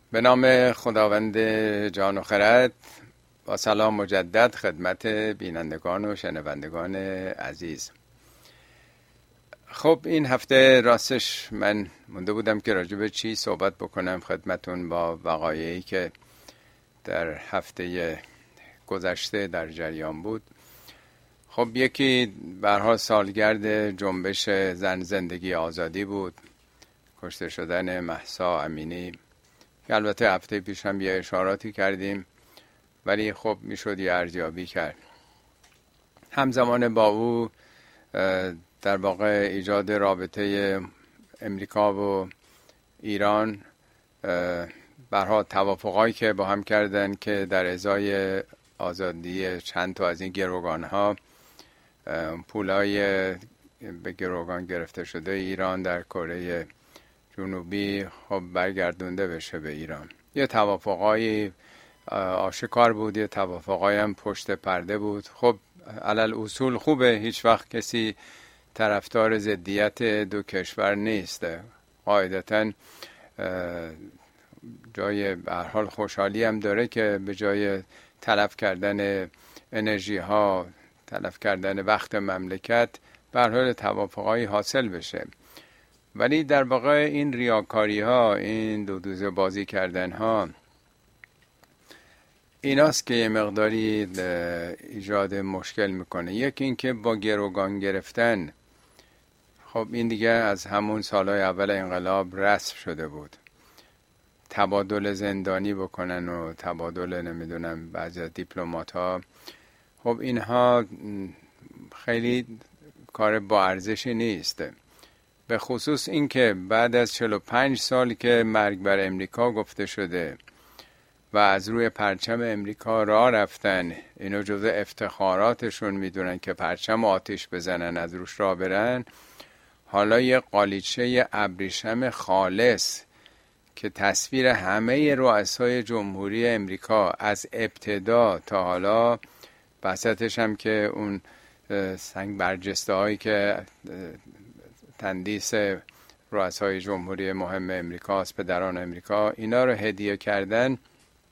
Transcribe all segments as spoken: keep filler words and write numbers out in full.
به نام خداوند جان و خرد، با سلام مجدد خدمت بینندگان و شنوندگان عزیز. خب این هفته راستش من مونده بودم که راجع به چی صحبت بکنم خدمتون با وقایعی که در هفته گذشته در جریان بود. خب یکی به هر حال سالگرد جنبش زن زندگی آزادی بود، کشته شدن مهسا امینی که البته هفته پیش هم یه اشاراتی کردیم، ولی خب میشد یه ارزیابی کرد. همزمان با او در واقع ایجاد رابطه امریکا و ایران، برها توافقایی که با هم کردن که در ازای آزادی چند تا از این گروگانها پولای به گروگان گرفته شده ایران در کره جنوبی خب برگردونده بشه به ایران. یه توافقای آشکار بود، یه توافقای هم پشت پرده بود. خب علل اصول خوبه، هیچ وقت کسی طرفدار ضدیت دو کشور نیست. قاعدتاً جای به هر حال خوشحالی هم داره که به جای تلف کردن انرژی ها، تلف کردن وقت مملکت، به هر حال توافقایی حاصل بشه. ولی در واقع این ریاکاری ها، این دو دوزه بازی کردن ها، ایناست که یه مقداری ایجاد مشکل میکنه. یکی این که با گروگان گرفتن، خب این دیگه از همون سالهای اول انقلاب رسم شده بود. تبادل زندانی بکنن و تبادل نمیدونم بعضی از دیپلمات ها، خب اینها خیلی کار با ارزشی نیست. به خصوص این که بعد از چهل و پنج سال که مرگ بر امریکا گفته شده و از روی پرچم امریکا راه رفتن، اینو جزء افتخاراتشون میدونن که پرچم آتش بزنن، از روش راه برن، حالا یه قالیچه ابریشم خالص که تصویر همه رؤسای جمهوری امریکا از ابتدا تا حالا، وسطش هم که اون سنگ برجسته هایی که تندیس رؤسای جمهوری مهم امریکاست، پدران امریکا، اینا رو هدیه کردن.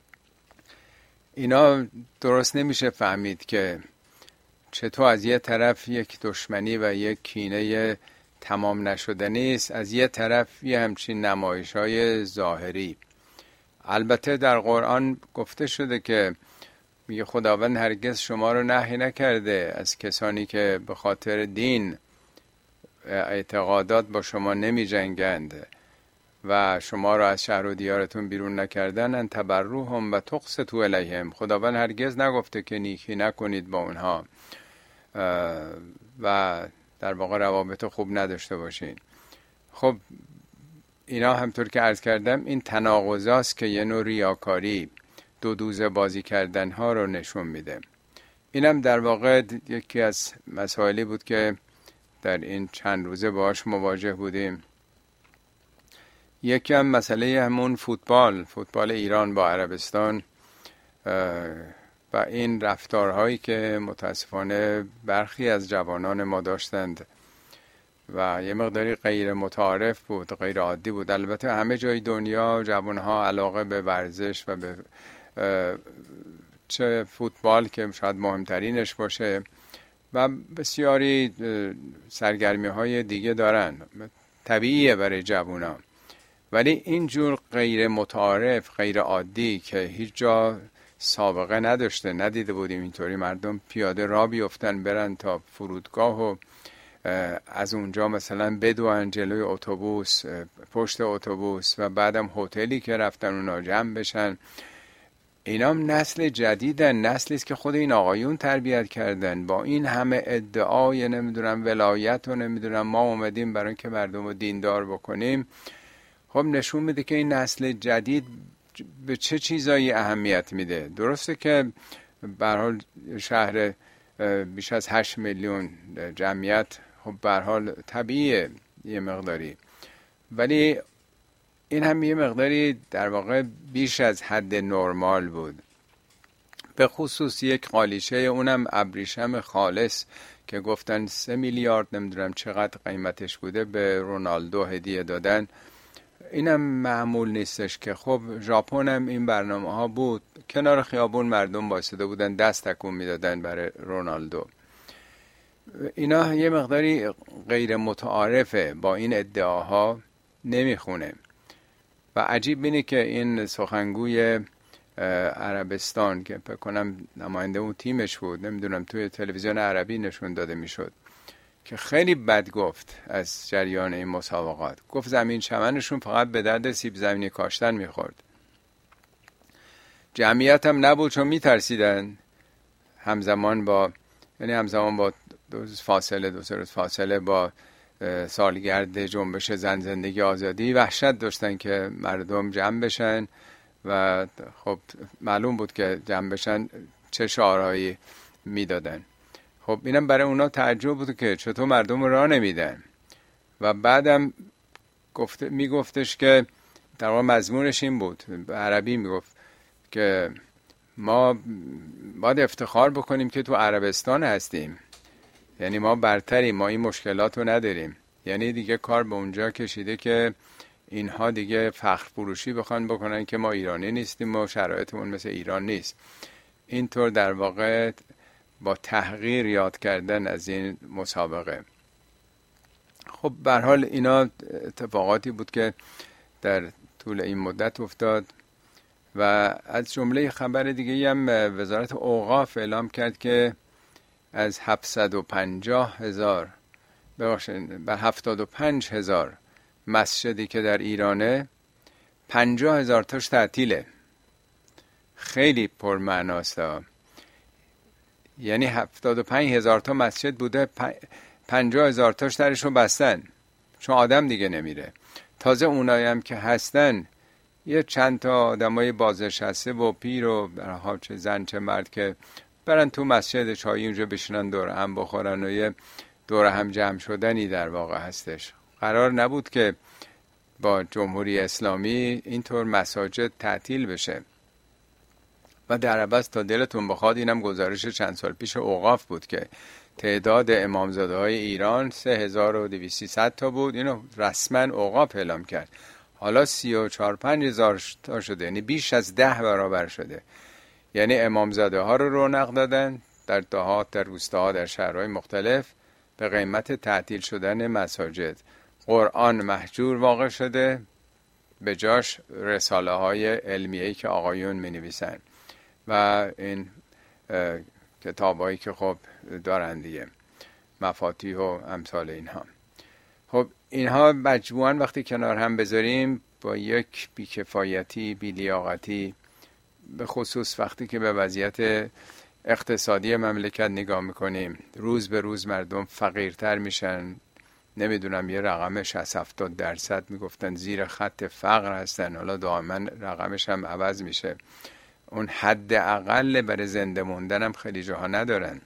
اینا درست نمیشه فهمید که چطور از یه طرف یک دشمنی و یک کینه تمام نشدنی است، از یه طرف یه همچین نمایش های ظاهری. البته در قرآن گفته شده که میگه خداوند هرگز شما رو نهی نکرده از کسانی که به خاطر دین اعتقادات با شما نمی جنگند و شما رو از شهر و دیارتون بیرون نکردن، ان تبروهم و تقسطوا الیهم. خداوند هرگز نگفته که نیکی نکنید با اونها و در واقع روابط خوب نداشته باشین. خب اینا همطور که عرض کردم این تناقضاست که یه نوع ریاکاری، دو دوزه بازی کردن ها رو نشون میده. اینم در واقع یکی از مسائلی بود که در این چند روزه باهاش مواجه بودیم. یکی هم مسئله همون فوتبال فوتبال ایران با عربستان و این رفتارهایی که متاسفانه برخی از جوانان ما داشتند و یه مقداری غیر متعارف بود، غیر عادی بود. البته همه جای دنیا جوانها علاقه به ورزش و به چه فوتبال که شاید مهمترینش باشه و بسیاری سرگرمی های دیگه دارن، طبیعیه برای جوونا. ولی اینجور غیر متعارف، غیر عادی که هیچ جا سابقه نداشته، ندیده بودیم اینطوری مردم پیاده راه بیفتن برن تا فرودگاه و از اونجا مثلا بدون جلوی اتوبوس، پشت اتوبوس و بعدم هتلی که رفتن اونا جمع بشن. اینا هم نسل جدیدن، نسلی است که خود این آقایون تربیت کردن با این همه ادعای نمیدونم ولایت و نمیدونم ما اومدیم برای که مردم رو دیندار بکنیم. خب نشون میده که این نسل جدید به چه چیزایی اهمیت میده. درسته که به هر حال شهر بیش از هشت میلیون جمعیت، خب به هر حال طبیعیه یه مقداری، ولی این هم یه مقداری در واقع بیش از حد نرمال بود. به خصوص یک قالیچه، اونم ابریشم خالص که گفتن سه میلیارد نمیدونم چقدر قیمتش بوده به رونالدو هدیه دادن. اینم معمول نیستش که خب ژاپن هم این برنامه ها بود، کنار خیابون مردم وایساده بودن دست تکون میدادن برای رونالدو. اینا یه مقداری غیر متعارفه، با این ادعاها نمیخونه. و عجیب اینه که این سخنگوی عربستان که فکر کنم نماینده اون تیمش بود، نمیدونم توی تلویزیون عربی نشون داده میشد که خیلی بد گفت از جریان این مسابقات. گفت زمین چمنشون فقط به درد سیب زمینی کاشتن میخورد. جمعیت هم نبود چون میترسیدن همزمان با یعنی همزمان با دو روز فاصله دو سه روز فاصله با سالگرد جنبش زن زندگی آزادی وحشت داشتن که مردم جمع بشن و خب معلوم بود که جمع بشن چه شعارهایی میدادن. خب اینم برای اونا تعجب بود که چطور مردم راه نمیدن. و بعدم گفت میگفتش که در واقع مضمونش این بود، به عربی میگفت که ما باید افتخار بکنیم که تو عربستان هستیم، یعنی ما برتریم، ما این مشکلات رو نداریم. یعنی دیگه کار به اونجا کشیده که اینها دیگه فخر فروشی بخوان بکنن که ما ایرانی نیستیم و شرایطمون مثل ایران نیست. اینطور در واقع با تحقیر یاد کردن از این مسابقه. خب به هر حال اینا اتفاقاتی بود که در طول این مدت افتاد. و از جمله خبر دیگه هم وزارت اوقاف اعلام کرد که از هفتصد و پنجاه هزار ببخشید به هفتاد و پنج هزار مسجدی که در ایرانه پنجاه هزار تاش تعطیله. خیلی پرمعناست. یعنی هفتاد و پنج هزار تا مسجد بوده، پنجاه هزار تاش درشون بستن چون آدم دیگه نمیره. تازه اونایی هم که هستن یه چند تا آدمای بازنشسته و پیر و برها چه زن چه مرد که برن تو مسجد چایی اونجا بشینن دور هم بخورن و یه دور هم جمع شدنی در واقع هستش. قرار نبود که با جمهوری اسلامی اینطور مساجد تعطیل بشه. و در عوض تا دلتون بخواد، اینم گزارش چند سال پیش اوقاف بود که تعداد امامزاده های ایران سه هزار و دویست تا تا بود. اینو رسما اوقاف اعلام کرد. حالا سی و چهار پنج هزار تا شده، یعنی بیش از ده برابر شده. یعنی امامزاده ها رو رونق دادن در دهات، در روستاها، در شهرهای مختلف به قیمت تعطیل شدن مساجد. قرآن محجور واقع شده، به جاش رساله های علمیه‌ای که آقایون می نویسن و این کتاب هایی که خب دارن دیگه، مفاتیح و امثال اینها. خب اینها مجموعاً وقتی کنار هم بذاریم با یک بیکفایتی، بیلیاقتی، به خصوص وقتی که به وضعیت اقتصادی مملکت نگاه میکنیم، روز به روز مردم فقیرتر میشن. نمیدونم یه رقم شصت هفتاد درصد میگفتن زیر خط فقر هستن، حالا دائما رقمش هم عوض میشه. اون حد اقل برای زنده موندن هم خیلی جاها ندارن.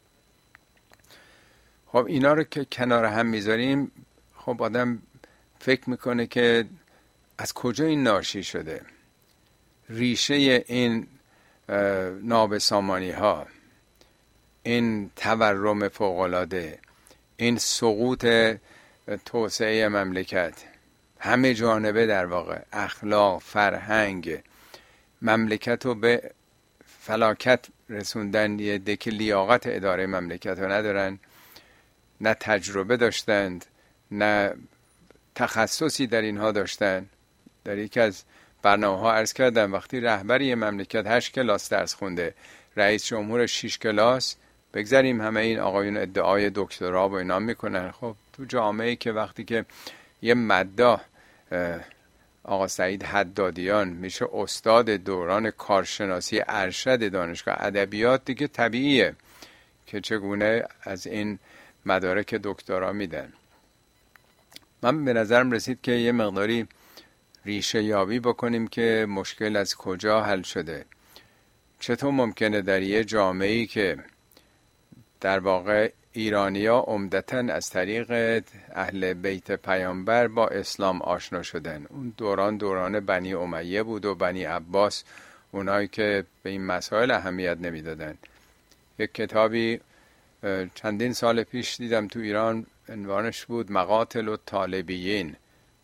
خب اینا رو که کنار هم میذاریم، خب آدم فکر میکنه که از کجا این ناشی شده. ریشه این نابسامانی ها، این تورم فوق‌العاده، این سقوط توسعه مملکت، همه جانبه در واقع، اخلاق، فرهنگ، مملکت رو به فلاکت رسوندن. یه دک لیاقت اداره مملکت رو ندارن، نه تجربه داشتند، نه تخصصی در اینها داشتن. در یکی از برنامه ها عرض کردم وقتی رهبری مملکت هشت کلاس درس خونده، رئیس جمهور شش کلاس، بگذاریم همه این آقایون ادعای دکترا و اینا میکنن. خب تو جامعه که وقتی که یه مداح آقا سعید حدادیان میشه استاد دوران کارشناسی ارشد دانشگاه ادبیات، دیگه طبیعیه که چگونه از این مدارک دکترا میدن. من به نظرم رسید که یه مقداری ریشه یابی بکنیم که مشکل از کجا حل شده. چطور ممکنه در یه جامعه‌ای که در واقع ایرانی‌ها عمدتاً از طریق اهل بیت پیامبر با اسلام آشنا شدن، اون دوران دوران بنی امیه بود و بنی عباس، اونایی که به این مسائل اهمیت نمیدادن. یک کتابی چندین سال پیش دیدم تو ایران، عنوانش بود مقاتل الطالبیین،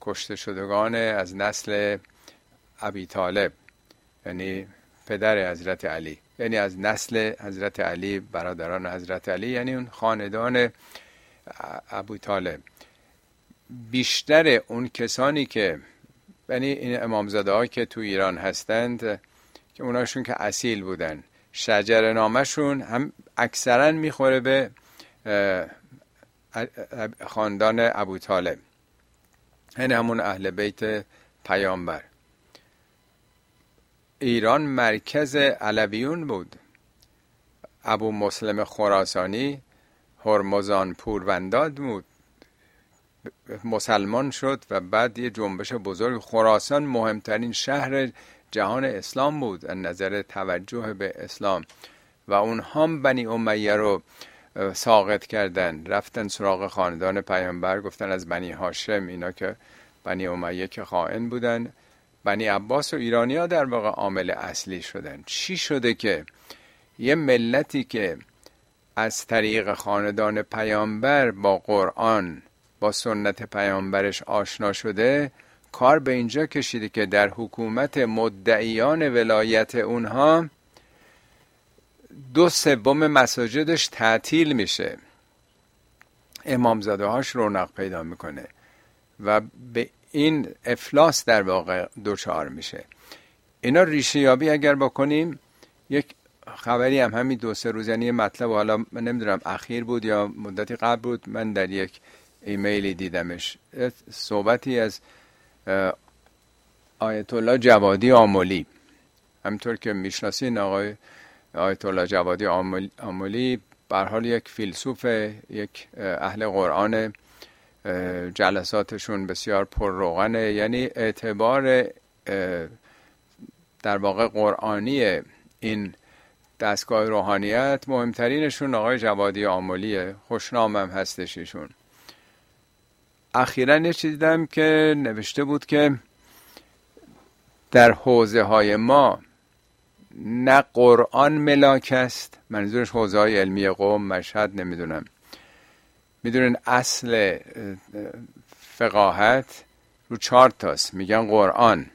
کشته شدگان از نسل ابی طالب، یعنی پدر حضرت علی، یعنی از نسل حضرت علی، برادران حضرت علی، یعنی اون خاندان ابو طالب. بیشتر اون کسانی که یعنی این امامزاده ها که تو ایران هستند که اوناشون که اصیل بودن، شجر نامشون هم اکثرا میخوره به خاندان ابو طالب، یعنی همون اهل بیت پیامبر. ایران مرکز علویون بود. ابو مسلم خراسانی هرمزان پورونداد بود، مسلمان شد و بعد یه جنبش بزرگ. خراسان مهمترین شهر جهان اسلام بود از نظر توجه به اسلام و اونها بنی امیه رو ساقط کردن، رفتن سراغ خاندان پیامبر، گفتن از بنی هاشم، اینا که بنی امیه که خائن بودن، بنی عباس و ایرانی ها در واقع عامل اصلی شدن. چی شده که یه ملتی که از طریق خاندان پیامبر با قرآن، با سنت پیامبرش آشنا شده، کار به اینجا کشیده که در حکومت مدعیان ولایت اونها دو سوم مساجدش تعطیل میشه، امامزاده هاش رونق پیدا میکنه و به این افلاس در واقع دچار میشه. اینا ریشه یابی اگر بکنیم، یک خبری هم همین دو سه روز، یعنی مطلب حالا من نمیدونم اخیر بود یا مدتی قبل بود، من در یک ایمیلی دیدمش، صحبتی از آیت الله جوادی آملی. همطور که میشناسین آقای آیت الله جوادی آملی به هر حال یک فیلسوف، یک اهل قرآن، جلساتشون بسیار پرروغنه، یعنی اعتبار در واقع قرآنی این دستگاه روحانیت مهمترینشون آقای جوادی آملیه. خوشنام هم هستش ایشون. اخیراً یه چیز دیدم که نوشته بود که در حوزه های ما نه قرآن ملاک است، منظورش حوزه های علمی قم، مشهد، نمیدونم. میدونن اصل فقاهت رو چهار تاست، میگن قرآن،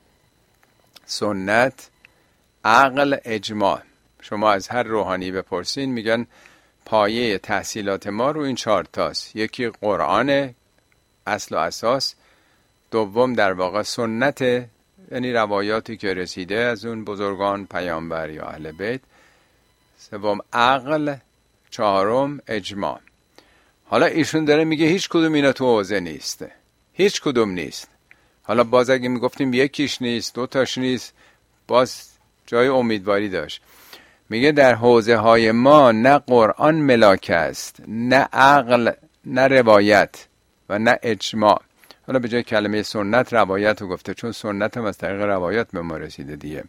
سنت، عقل، اجماع. شما از هر روحانی بپرسین میگن پایه تحصیلات ما رو این چهار تاست. یکی قرآن، اصل و اساس. دوم در واقع سنت، یعنی روایاتی که رسیده از اون بزرگان پیامبر یا اهل بیت. سوم عقل. چهارم اجماع. حالا ایشون داره میگه هیچ کدوم اینا تو حوزه نیست، هیچ کدوم نیست. حالا باز اگه میگفتیم یکیش نیست، دوتاش نیست، باز جای امیدواری داشت. میگه در حوزه های ما نه قرآن ملاک است، نه عقل، نه روایت و نه اجماع. حالا به جای کلمه سنت روایت رو گفته، چون سنت هم از طریق روایت به ما رسیده دیگه.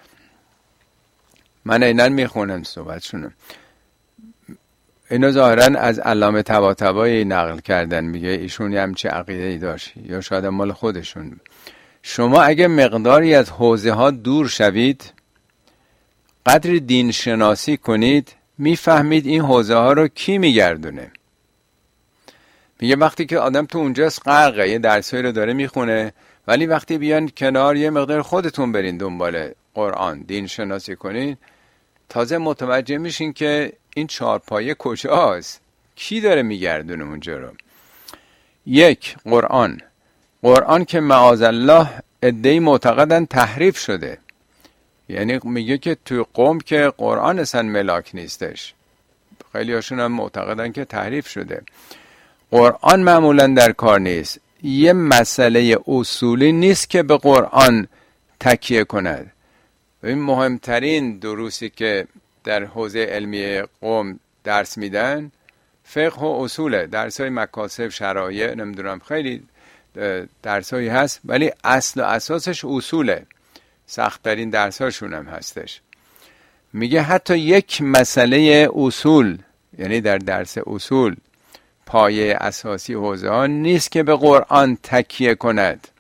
من اینن میخونم صحبتشونم. اینو ظاهرا از علامه طباطبایی نقل کردن، میگه ایشون هم چه عقیده‌ای داشت، یا شاید مال خودشون. شما اگه مقداری از حوزه ها دور شوید، قدر دین شناسی کنید، میفهمید این حوزه ها رو کی میگردونه. میگه وقتی که آدم تو اونجاست غرقه، یه درسایی رو داره میخونه، ولی وقتی بیان کنار یه مقدار خودتون برین دنبال قرآن، دین شناسی کنین، تازه متوجه میشین که این چهارپایه کجاست، کی داره میگردونه اونجا رو. یک، قرآن. قرآن که معاذالله عده‌ای معتقدن تحریف شده، یعنی میگه که تو قوم که قرآن اصلا ملاک نیستش، خیلی هاشون هم معتقدن که تحریف شده. قرآن معمولا در کار نیست، یه مسئله اصولی نیست که به قرآن تکیه کند. این مهمترین دروسی که در حوزه علمی قوم درس میدن فقه و اصوله، درس های مکاسب، شرایع، نمیدونم خیلی درس هایی هست، ولی اصل و اساسش اصوله، سخت‌ترین درس هاشون هم هستش. میگه حتی یک مسئله اصول، یعنی در درس اصول پایه اساسی حوزه ها نیست که به قرآن تکیه کند.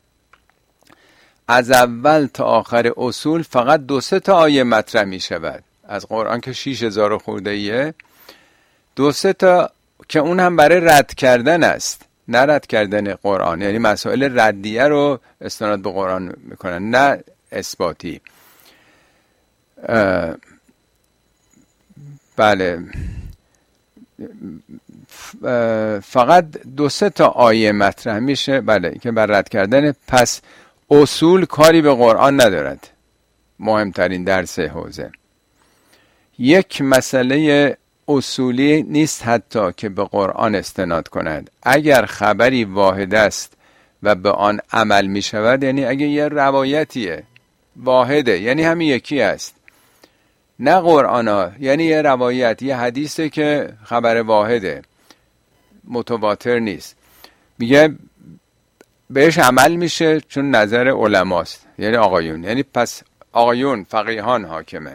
از اول تا آخر اصول فقط دو سه تا آیه مطرح می شود از قرآن که شیش هزار خورده ایه، دو سه تا که اون هم برای رد کردن است، نه رد کردن قرآن، یعنی مسائل ردیه رو استناد به قرآن میکنن نه اثباتی. بله فقط دو سه تا آیه مطرح میشه بله که بر رد کردن. پس اصول کاری به قرآن ندارد. مهمترین درس حوزه یک مسئله اصولی نیست حتی که به قرآن استناد کند. اگر خبری واحد است و به آن عمل می شود، یعنی اگه یه روایتیه واحده یعنی همین یکی است، نه قرآن ها، یعنی یه روایت یه حدیثه که خبر واحده متواتر نیست، میگه بهش عمل میشه چون نظر علماست، یعنی آقایون، یعنی پس آقایون فقیهان حاکمن.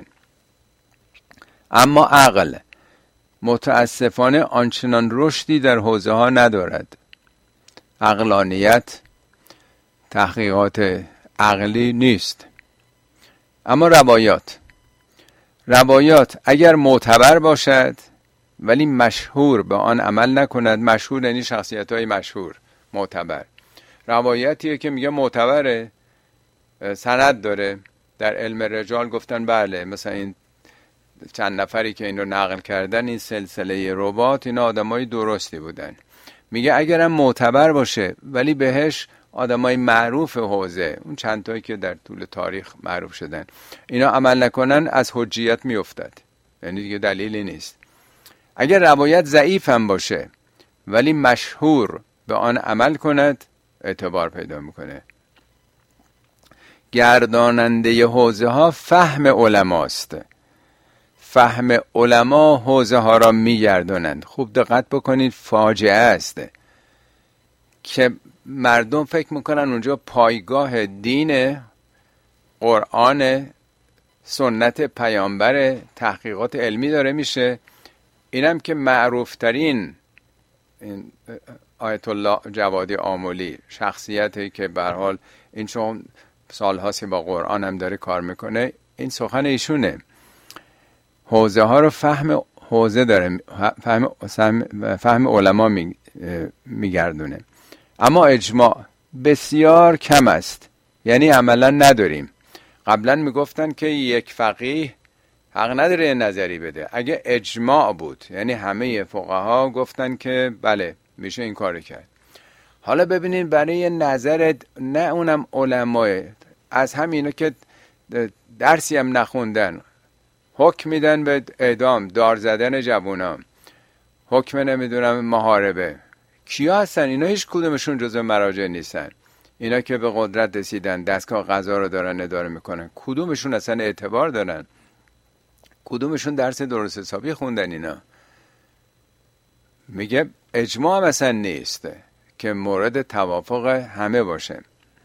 اما عقل متاسفانه آنچنان رشدی در حوزه ها ندارد. عقلانیت تحقیقات عقلی نیست. اما روایات روایات اگر معتبر باشد ولی مشهور به آن عمل نکند، مشهور یعنی شخصیت های مشهور معتبر، روایتیه که میگه معتبره، سند داره، در علم رجال گفتن بله مثلا این چند نفری که این رو نقل کردن این سلسله روات اینا آدمای درستی بودن. میگه اگرم معتبر باشه ولی بهش آدمای معروف حوزه، اون چند تایی که در طول تاریخ معروف شدن، اینا عمل نکنن از حجیت میافتد، یعنی دیگه دلیلی نیست. اگر روایت ضعیف هم باشه ولی مشهور به آن عمل کند اعتبار پیدا میکنه. گرداننده حوزه ها فهم علماست. فهم علما حوزه ها را میگردانند. خوب دقت بکنید، فاجعه است که مردم فکر میکنن اونجا پایگاه دین، قرآن، سنت پیامبر، تحقیقات علمی داره میشه. اینم که معروفترین این آیت الله جوادی آملی، شخصیتی که به هر حال این چون سالهاست با قرآن هم داره کار میکنه، این سخن ایشونه. حوزه ها رو فهم حوزه داره، فهم, فهم علما میگردونه. اما اجماع بسیار کم است، یعنی عملا نداریم. قبلا میگفتن که یک فقیه حق نداره نظری بده. اگه اجماع بود یعنی همه فقها گفتن که بله میشه این کارو کرد. حالا ببینید برای نظر نه اونم علمای از همینا که درسی هم نخوندن حکم میدن به اعدام، دار زدن جوونا، حکم نمیدونم محاربه، کیا هستن؟ اینا هیچ کدومشون جزو مراجع نیستن. اینا که به قدرت رسیدن، دستگاه قضا رو دارن اداره میکنن، کدومشون اصلا اعتبار دارن؟ کدومشون درس درست حسابی خوندن؟ اینا میگه اجماع مثلا نیست که مورد توافق همه باشه.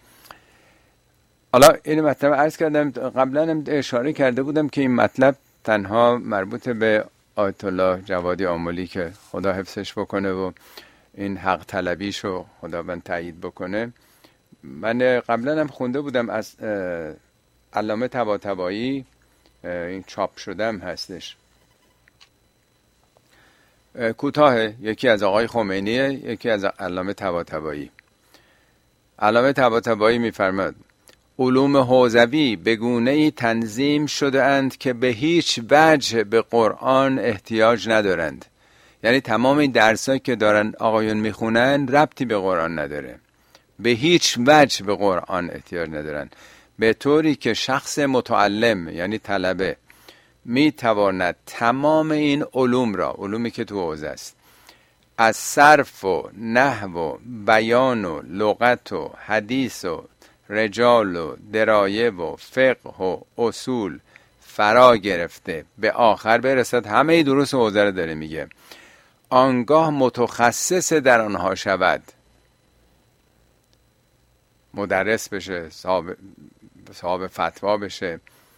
حالا این مطلب عرض کردم، قبلا هم اشاره کرده بودم که این مطلب تنها مربوط به آیت الله جوادی آملی که خدا حفظش بکنه و این حق طلبیشو خداوند تایید بکنه. من قبلا هم خونده بودم از علامه طباطبایی، این چاپ شدم هستش، کوتاه، یکی از آقای خمینیه یکی از علامه طباطبایی. علامه طباطبایی میفرماد علوم حوزوی به گونه‌ای تنظیم شده اند که به هیچ وجه به قرآن احتیاج ندارند. یعنی تمام این درسایی که دارن آقایون میخونن ربطی به قرآن نداره، به هیچ وجه به قرآن احتیاج ندارن، به طوری که شخص متعلم یعنی طلبه میتواند تمام این علوم را، علومی که تو حوزه است، از صرف و نحو و بیان و لغت و حدیث و رجال و درایه و فقه و اصول فرا گرفته به آخر برسد، همه دروس حوزه رو داره میگه، آنگاه متخصص در آنها شود، مدرس بشه، صاحب, صاحب فتوا بشه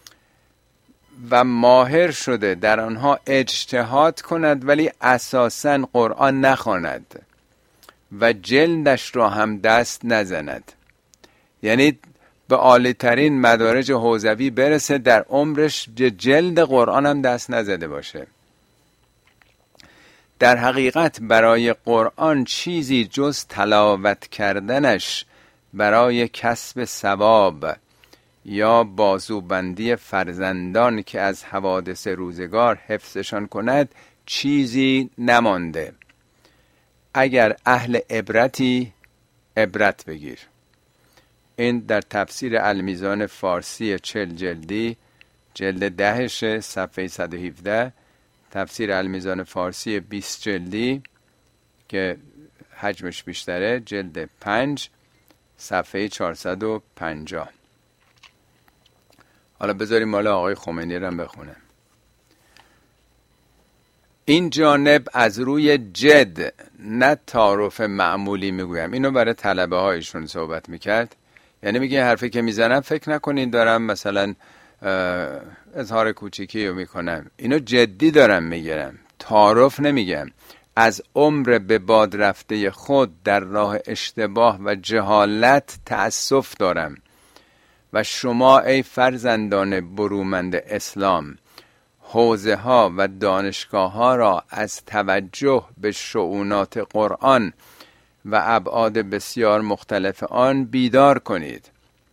و ماهر شده در آنها اجتهاد کند ولی اساساً قرآن نخواند و جلدش را هم دست نزند. یعنی به عالی‌ترین مدارج حوزوی برسه، در عمرش جلد قرآن هم دست نزده باشه. در حقیقت برای قرآن چیزی جز تلاوت کردنش برای کسب ثواب یا بازوبندی فرزندان که از حوادث روزگار حفظشان کند چیزی نمانده. اگر اهل عبرتی عبرت بگیر. این در تفسیر المیزان فارسی چل جلدی جلد دهش صفحه صد و هفده، تفسیر المیزان فارسی بیست جلدی که حجمش بیشتره جلد پنج صفحه چهارصد و پنجاه. حالا بذاریم مال آقای خمینی رو بخونم. این جانب از روی جد، نه تعارف معمولی میگویم. اینو برای طلبه هایشون صحبت میکرد. یعنی میگه حرفی که میزنم فکر نکنین دارم مثلا اظهار کوچیکی رو میکنم. اینو جدی دارم میگیرم، تعارف نمیگم. از عمر به باد رفته خود در راه اشتباه و جهالت تأسف دارم و شما ای فرزندان برومند اسلام حوزه ها و دانشگاه ها را از توجه به شؤونات قرآن و ابعاد بسیار مختلف آن بیدار کنید.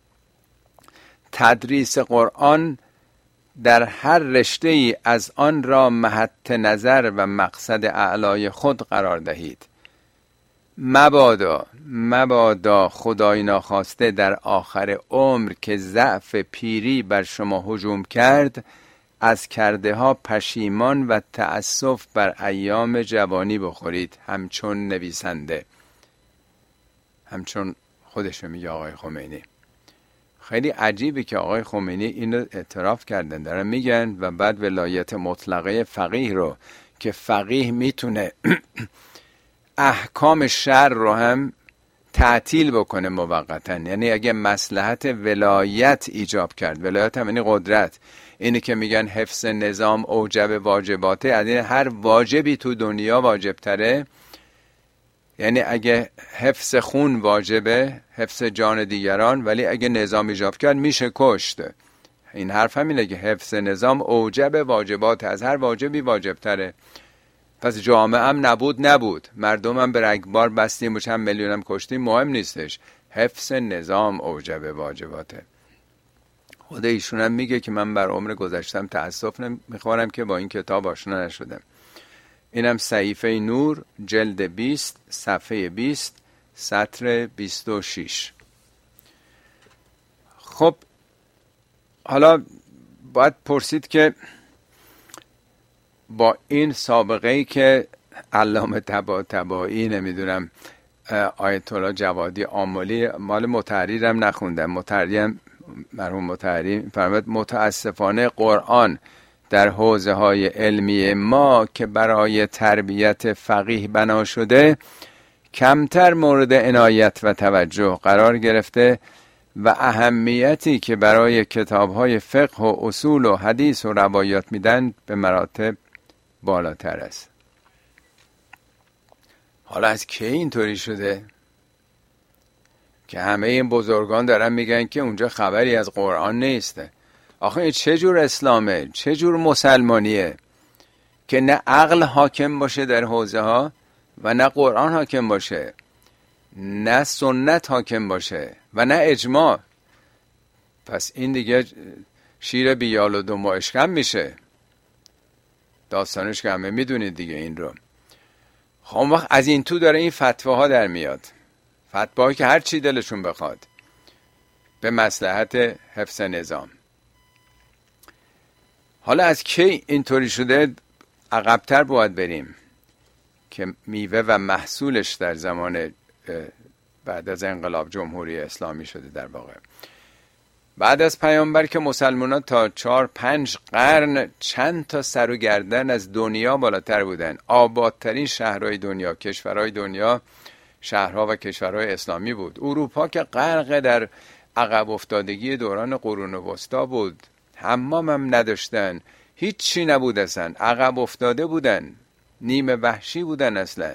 تدریس قرآن در هر رشته ای از آن را محط نظر و مقصد اعلای خود قرار دهید. مبادا مبادا خدای ناخواسته در آخر عمر که ضعف پیری بر شما هجوم کرد از کرده ها پشیمان و تأسف بر ایام جوانی بخورید. همچون نویسنده، همچون خودش میگه آقای خمینی. خیلی عجیبه که آقای خمینی اینو اعتراف کردن، دارن میگن و بعد ولایت مطلقه فقیه رو که فقیه میتونه احکام شرع رو هم تعطیل بکنه موقتا. یعنی اگه مصلحت ولایت ایجاب کرد، ولایت هم یعنی قدرت، اینه که میگن حفظ نظام اوجب واجباته، از این هر واجبی تو دنیا واجب تره. یعنی اگه حفظ خون واجبه، حفظ جان دیگران، ولی اگه نظام ایجاب کرد میشه کشت. این حرف هم اینه که حفظ نظام اوجب واجبات، از هر واجبی واجب تره. پس جامعه هم نبود نبود، مردم هم به رگبار بستیم و چند میلیون هم کشتیم، مهم نیستش. حفظ نظام اوجب واجباته. خود ایشون هم میگه که من بر عمر گذشتم تأسف نمیخورم که با این کتاب آشنا نشدم. اینم صحیفه نور جلد بیست صفحه بیست سطر بیست و شش. خب حالا باید پرسید که با این سابقه‌ای که علامه طباطبایی، نمیدونم آیت الله جوادی آملی، مال مطهری هم نخوندم، مطهری هم مرحوم مطهری فرمود متاسفانه قرآن در حوزه های علمی ما که برای تربیت فقیه بنا شده کمتر مورد عنایت و توجه قرار گرفته و اهمیتی که برای کتاب های فقه و اصول و حدیث و روایات میدن به مراتب بالاتر است. حالا از کی اینطوری شده که همه این بزرگان دارن میگن که اونجا خبری از قرآن نیسته؟ آخه این چه جور اسلامه، چه جور مسلمانیه که نه عقل حاکم باشه در حوزه ها و نه قرآن حاکم باشه، نه سنت حاکم باشه و نه اجماع. پس این دیگه شیر بیال و دم و اشکم میشه. داستانش که همه میدونید دیگه این رو. خب وقت از این تو داره این فتواها در میاد، فتواهایی که هر چی دلشون بخواد به مصلحت حفظ نظام. حالا از کی اینطوری شده؟ عقب‌تر باید بریم که میوه و محصولش در زمان بعد از انقلاب جمهوری اسلامی شده. در واقع بعد از پیامبر که مسلمانان تا چهار پنج قرن چند تا سر و گردن از دنیا بالاتر بودن. آبادترین شهرهای دنیا، کشورهای دنیا، شهرها و کشورهای اسلامی بود. اروپا که غرق در عقب افتادگی دوران قرون وسطا بود، حمام هم نداشتن، هیچی نبود اصلا، عقب افتاده بودن، نیمه وحشی بودن اصلا.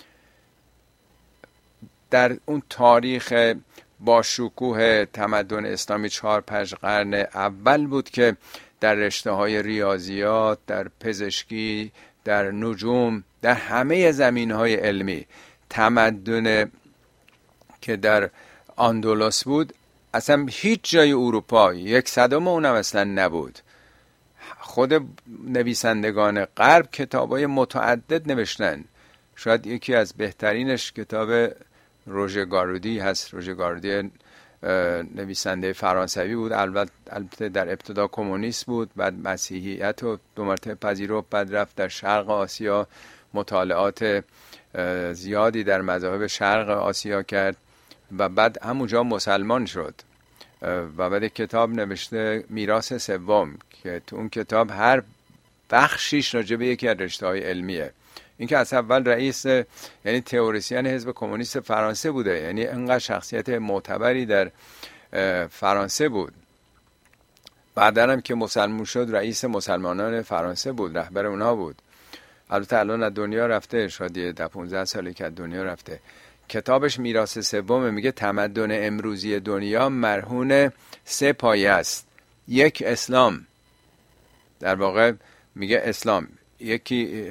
در اون تاریخ با شکوه تمدن اسلامی چهار پنج قرن اول بود که در رشته های ریاضیات، در پزشکی، در نجوم، در همه زمینهای علمی. تمدن که در آندلس بود اصلا هیچ جای اروپا یک صدم اونم اصلا نبود. خود نویسندگان غرب کتابای متعدد نوشتن. شاید یکی از بهترینش کتاب روژه گارودی هست. روژه گارودی نویسنده فرانسوی بود، البته در ابتدا کمونیست بود، بعد مسیحیت رو دو مرتبه پذیرفت، بعد رفت در شرق آسیا مطالعات زیادی در مذاهب شرق آسیا کرد و بعد همونجا مسلمان شد و بعد کتاب نوشته میراث سوم که تو اون کتاب هر بخشیش راجع به یکی از رشته‌های علمیه. این که از اول رئیس یعنی تئوریسین حزب کمونیست فرانسه بوده، یعنی انقدر شخصیت معتبری در فرانسه بود. بعدا هم که مسلمان شد رئیس مسلمانان فرانسه بود، رهبر اونها بود. البته الان از دنیا رفته، شاید ده پانزده سالی که از دنیا رفته. کتابش میراث سوم میگه تمدن امروزی دنیا مرهون سه پایه است. یک اسلام، در واقع میگه اسلام، یکی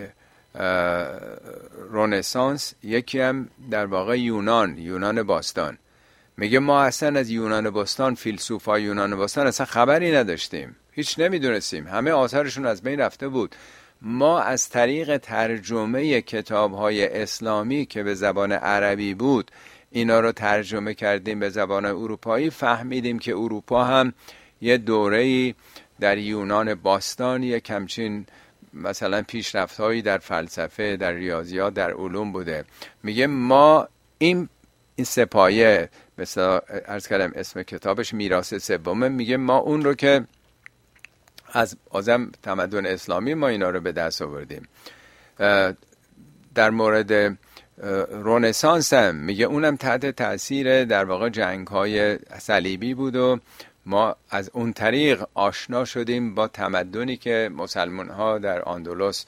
رنسانس، یکی هم در واقع یونان، یونان باستان. میگه ما اصلا از یونان باستان، فیلسوفای یونان باستان اصلا خبری نداشتیم، هیچ نمیدونستیم، همه آثارشون از بین رفته بود. ما از طریق ترجمه کتاب‌های اسلامی که به زبان عربی بود اینا رو ترجمه کردیم به زبان اروپایی، فهمیدیم که اروپا هم یه دوره‌ای در یونان باستان یک همچین مثلا پیشرفت‌هایی در فلسفه، در ریاضیات، در علوم بوده. میگه ما این این سپایه، مثلا عرض کردم اسم کتابش میراث سومه، میگه ما اون رو که از آزم تمدن اسلامی ما اینا رو به دست آوردیم. در مورد رنسانس هم میگه اونم تحت تاثیر در واقع جنگ‌های صلیبی بود و ما از اون طریق آشنا شدیم با تمدنی که مسلمان ها در اندلس،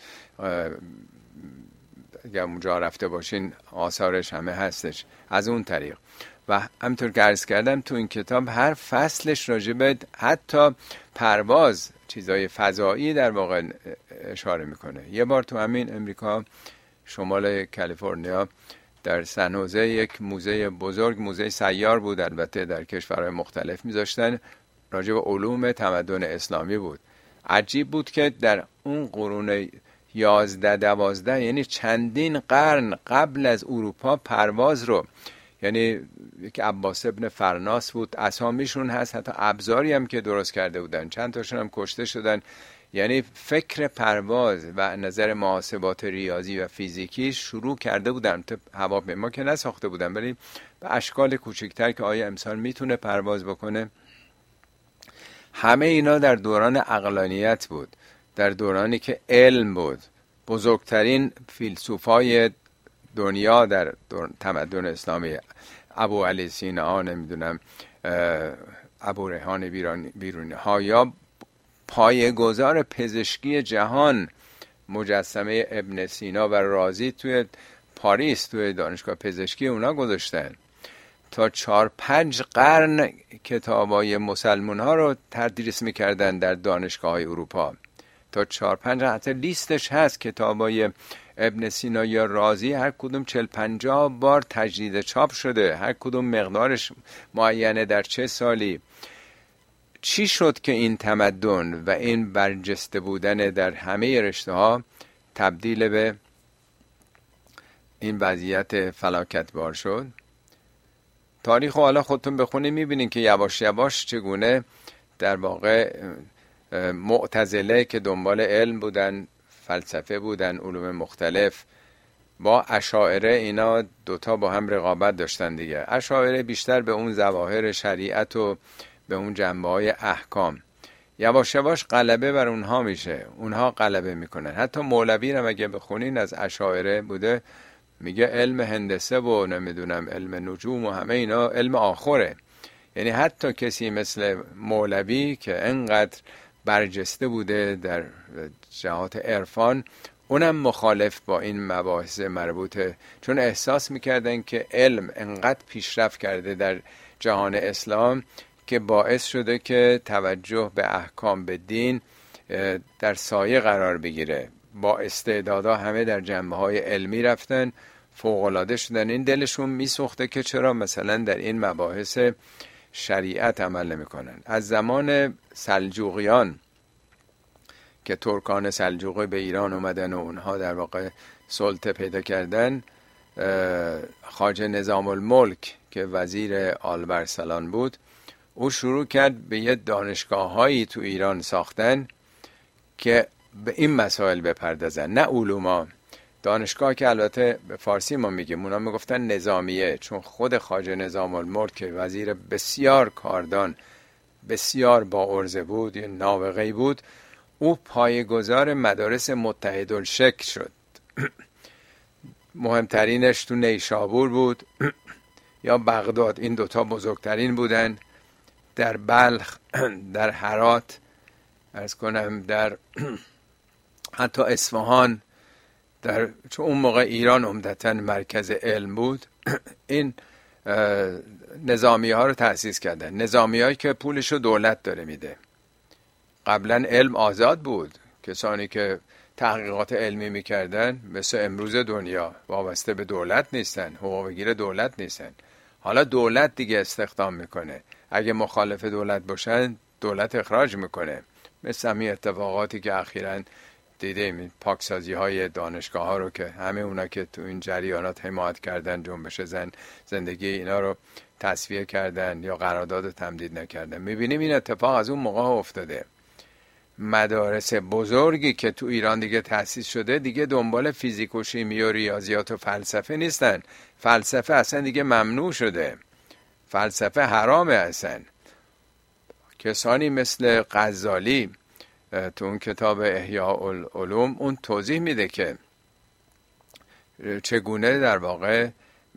اگر اونجا رفته باشین آثارش همه هستش، از اون طریق. و همطور که عرض کردم تو این کتاب هر فصلش راجبه حتی پرواز، چیزای فضایی در واقع اشاره میکنه. یه بار تو همین امریکا شمال کالیفرنیا در سن خوزه یک موزه بزرگ، موزه سیار بود، البته در کشورهای مختلف میذاشتن، راجع به علوم تمدن اسلامی بود. عجیب بود که در اون قرون یازده دوازده، یعنی چندین قرن قبل از اروپا، پرواز رو، یعنی یک عباس ابن فرناس بود، اسامیشون هست، حتی ابزاری هم که درست کرده بودن، چند تاشون هم کشته شدن. یعنی فکر پرواز و نظر محاسبات ریاضی و فیزیکی شروع کرده بودن. تو هواپیما که نساخته بودن، ولی به اشکال کوچکتر که آیا انسان میتونه پرواز بکنه. همه اینا در دوران عقلانیت بود، در دورانی که علم بود. بزرگترین فیلسوفای دنیا در تمدن اسلامی، ابو علی سینا، نمیدونم ابو ریحان بیرونی ها، یا پایه‌گذار پزشکی جهان مجسمه ابن سینا و رازی توی پاریس توی دانشگاه پزشکی اونا گذاشتن. تا چهار پنج قرن کتابای مسلمان ها رو تدریس میکردن در دانشگاه های اروپا. تا چهار پنج حتی لیستش هست، کتابای ابن سینا یا رازی هر کدوم چل پنجاه بار تجدید چاپ شده، هر کدوم مقدارش معینه در چه سالی. چی شد که این تمدن و این برجسته بودن در همه رشته ها تبدیل به این وضعیت فلاکتبار شد؟ تاریخ حالا خودتون بخونید میبینین که یواش یواش چگونه در واقع معتزله که دنبال علم بودن، فلسفه بودن، علوم مختلف، با اشاعره، اینا دوتا با هم رقابت داشتن دیگه. اشاعره بیشتر به اون ظواهر شریعت و به اون جنبه های احکام، یواش یواش غلبه بر اونها میشه، اونها غلبه میکنن. حتی مولوی رو اگه بخونین از اشاعره بوده، میگه علم هندسه و نمیدونم علم نجوم و همه اینا علم آخره. یعنی حتی کسی مثل مولوی که انقدر برجسته بوده در جهات عرفان، اونم مخالف با این مباحث مربوطه، چون احساس میکردن که علم انقدر پیشرفت کرده در جهان اسلام که باعث شده که توجه به احکام، به دین در سایه قرار بگیره. با استعدادا همه در جنبه‌های علمی رفتن، فوق‌العاده شدن. این دلشون میسوخته که چرا مثلا در این مباحث شریعت عمل نمی‌کنن. از زمان سلجوقیان که ترکان سلجوقی به ایران اومدن و اونها در واقع سلطه پیدا کردن، خواجه نظام الملک که وزیر آلبرسلان بود، او شروع کرد به یه دانشگاه هایی تو ایران ساختن که به این مسائل بپردازن، نه علوما. دانشگاه که البته به فارسی ما میگیم، اونا میگفتن نظامیه، چون خود خواجه نظام الملک که وزیر بسیار کاردان، بسیار با عرضه بود، یه نابغه‌ای بود، او پایه‌گذار مدارس متحدالشکل شد. مهمترینش تو نیشابور بود یا بغداد، این دوتا بزرگترین بودن. در بلخ، در هرات، عرض کنم در حتی اصفهان، در چون اون موقع ایران عمدتاً مرکز علم بود، این نظامی ها رو تأسیس کردن. نظامی هایی که پولشو دولت داره میده. قبلا علم آزاد بود، کسانی که تحقیقات علمی میکردن مثل امروز دنیا وابسته به دولت نیستن، حقوق بگیر دولت نیستن. حالا دولت دیگه استخدام میکنه، اگه مخالف دولت باشن دولت اخراج میکنه. مثل همین اتفاقاتی که اخیراً دیدیم، پاکسازی های دانشگاه ها رو که همه اونا که تو این جریانات حمایت کردن، جنبش زن زندگی اینا رو تصفیه کردن یا قرارداد تمدید نکردن، میبینیم این اتفاق از اون موقع افتاده. مدارس بزرگی که تو ایران دیگه تأسیس شده دیگه دنبال فیزیک و شیمی و ریاضیات و فلسفه نیستن. فلسفه اصلا دیگه ممنوع شده، فلسفه حرامه اصلا. کسانی مثل غزالی تو اون کتاب احیاء العلوم اون توضیح میده که چگونه در واقع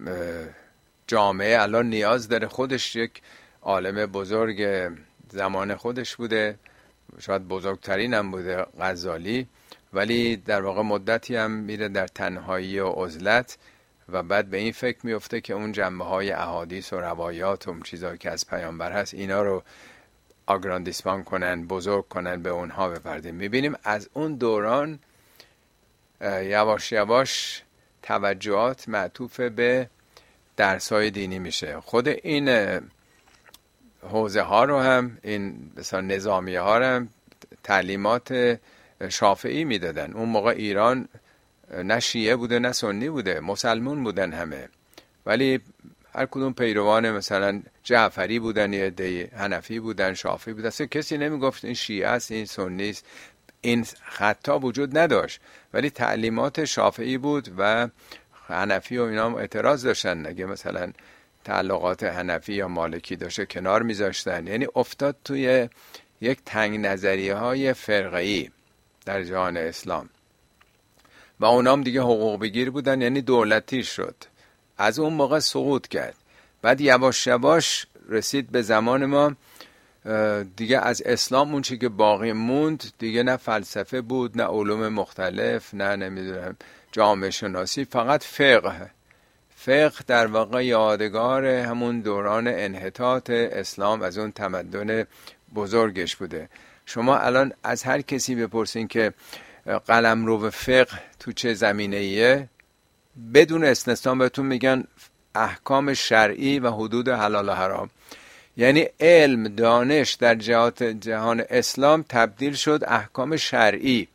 جامعه الان نیاز داره. خودش یک عالم بزرگ زمان خودش بوده، شاید بزرگترین هم بوده غزالی، ولی در واقع مدتی هم میره در تنهایی و عزلت و بعد به این فکر میفته که اون جنبه های احادیث و روایات و اون چیزایی که از پیامبر هست اینا رو آگراندیسمان کنن، بزرگ کنن، به اونها بپردازیم. میبینیم از اون دوران یواش یواش توجهات معطوف به درس‌های دینی میشه. خود این حوزه ها رو هم، این مثلا نظامیه ها رو هم تعلیمات شافعی میدادن. اون موقع ایران نه شیعه بوده نه سنی بوده، مسلمون بودن همه، ولی هر کدوم پیروان مثلا جعفری بودن، یه عده حنفی بودن، شافعی بودن. اصلا کسی نمیگفت این شیعه است، این سنی است. این خطا وجود نداشت، ولی تعلیمات شافعی بود و حنفی و اینا هم اعتراض داشتن. اگه مثلا تعلقات حنفی یا مالکی داشته کنار میذاشتن. یعنی افتاد توی یک تنگ نظریه های فرقه‌ای در جهان اسلام و اونام دیگه حقوق بگیر بودن، یعنی دولتی شد. از اون موقع سقوط کرد. بعد یواش یواش رسید به زمان ما، دیگه از اسلام اون چی که باقی موند دیگه نه فلسفه بود، نه علوم مختلف، نه نمیدونم جامعه شناسی، فقط فقه. فقه در واقع یادگار همون دوران انحطاط اسلام از اون تمدن بزرگش بوده. شما الان از هر کسی بپرسین که قلمرو فقه تو چه زمینه‌ایه، بدون استثنا بهتون میگن احکام شرعی و حدود حلال و حرام. یعنی علم، دانش در جهات جهان اسلام تبدیل شد احکام شرعی.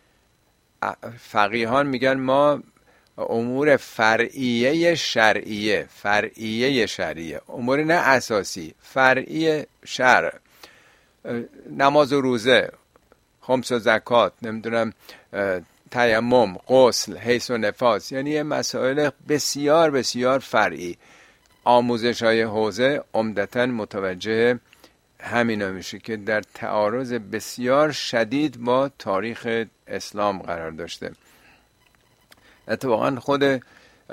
فقیهان میگن ما امور فرعیه شرعیه، فرعیه شرعیه، امور نه اساسی، فرعی شرع، نماز و روزه، خمس و زکات، نمیدونم تیمم، غسل، حیض و نفاس، یعنی یه مسائل بسیار بسیار فرعی. آموزش های حوزه عمدتاً متوجه همینا میشه که در تعارض بسیار شدید با تاریخ اسلام قرار داشته. اتفاقا خود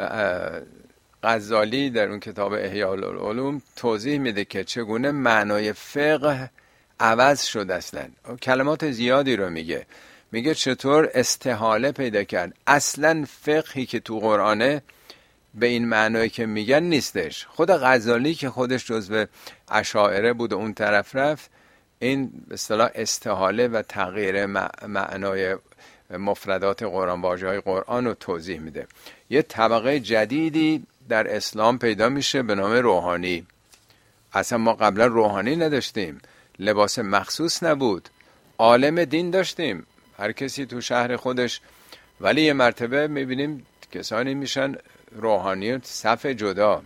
غزالی در اون کتاب احیاء العلوم توضیح میده که چگونه معنای فقه عوض شد. اصلا کلمات زیادی رو میگه، میگه چطور استحاله پیدا کرد. اصلا فقهی که تو قرآنه به این معنایی که میگن نیستش. خود غزالی که خودش جزو اشاعره بود و اون طرف رفت، این به اصطلاح استحاله و تغییر معنای مفردات قرآن، واژه‌های قرآن رو توضیح میده. یه طبقه جدیدی در اسلام پیدا میشه به نام روحانی. اصلا ما قبلا روحانی نداشتیم، لباس مخصوص نبود، عالم دین داشتیم هر کسی تو شهر خودش، ولی یه مرتبه میبینیم کسانی میشن روحانیت، صف جدا،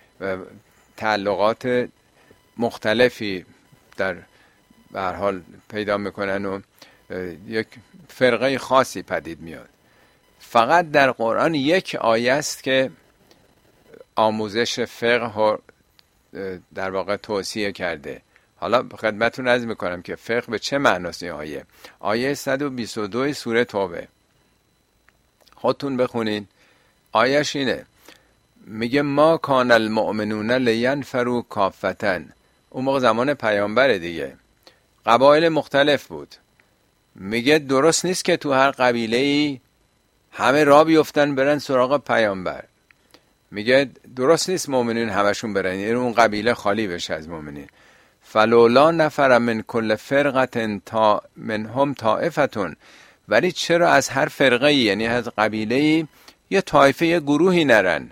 تعلقات مختلفی در به هر حال پیدا میکنن و یک فرقه خاصی پدید میاد. فقط در قرآن یک آیه است که آموزش فقه در واقع توصیه کرده. حالا خدمتتون عرض میکنم که فقه به چه معناست این آیه. آیه صد و بیست و دو سوره توبه، خودتون بخونین. آیش اینه، میگه ما کان المؤمنون لینفروا کافتن. اون موقع زمان پیامبر دیگه، قبایل مختلف بود. میگه درست نیست که تو هر قبیله‌ای همه راه بیفتن برن سراغ پیامبر. میگه درست نیست مؤمنین همشون برن، یعنی اون قبیله خالی بشه از مؤمنین. فلولا نفر من کل فرقه تا منهم طائفتون. ولی چرا از هر فرقه، یعنی از قبیله یه طایفه، یه گروهی نرن؟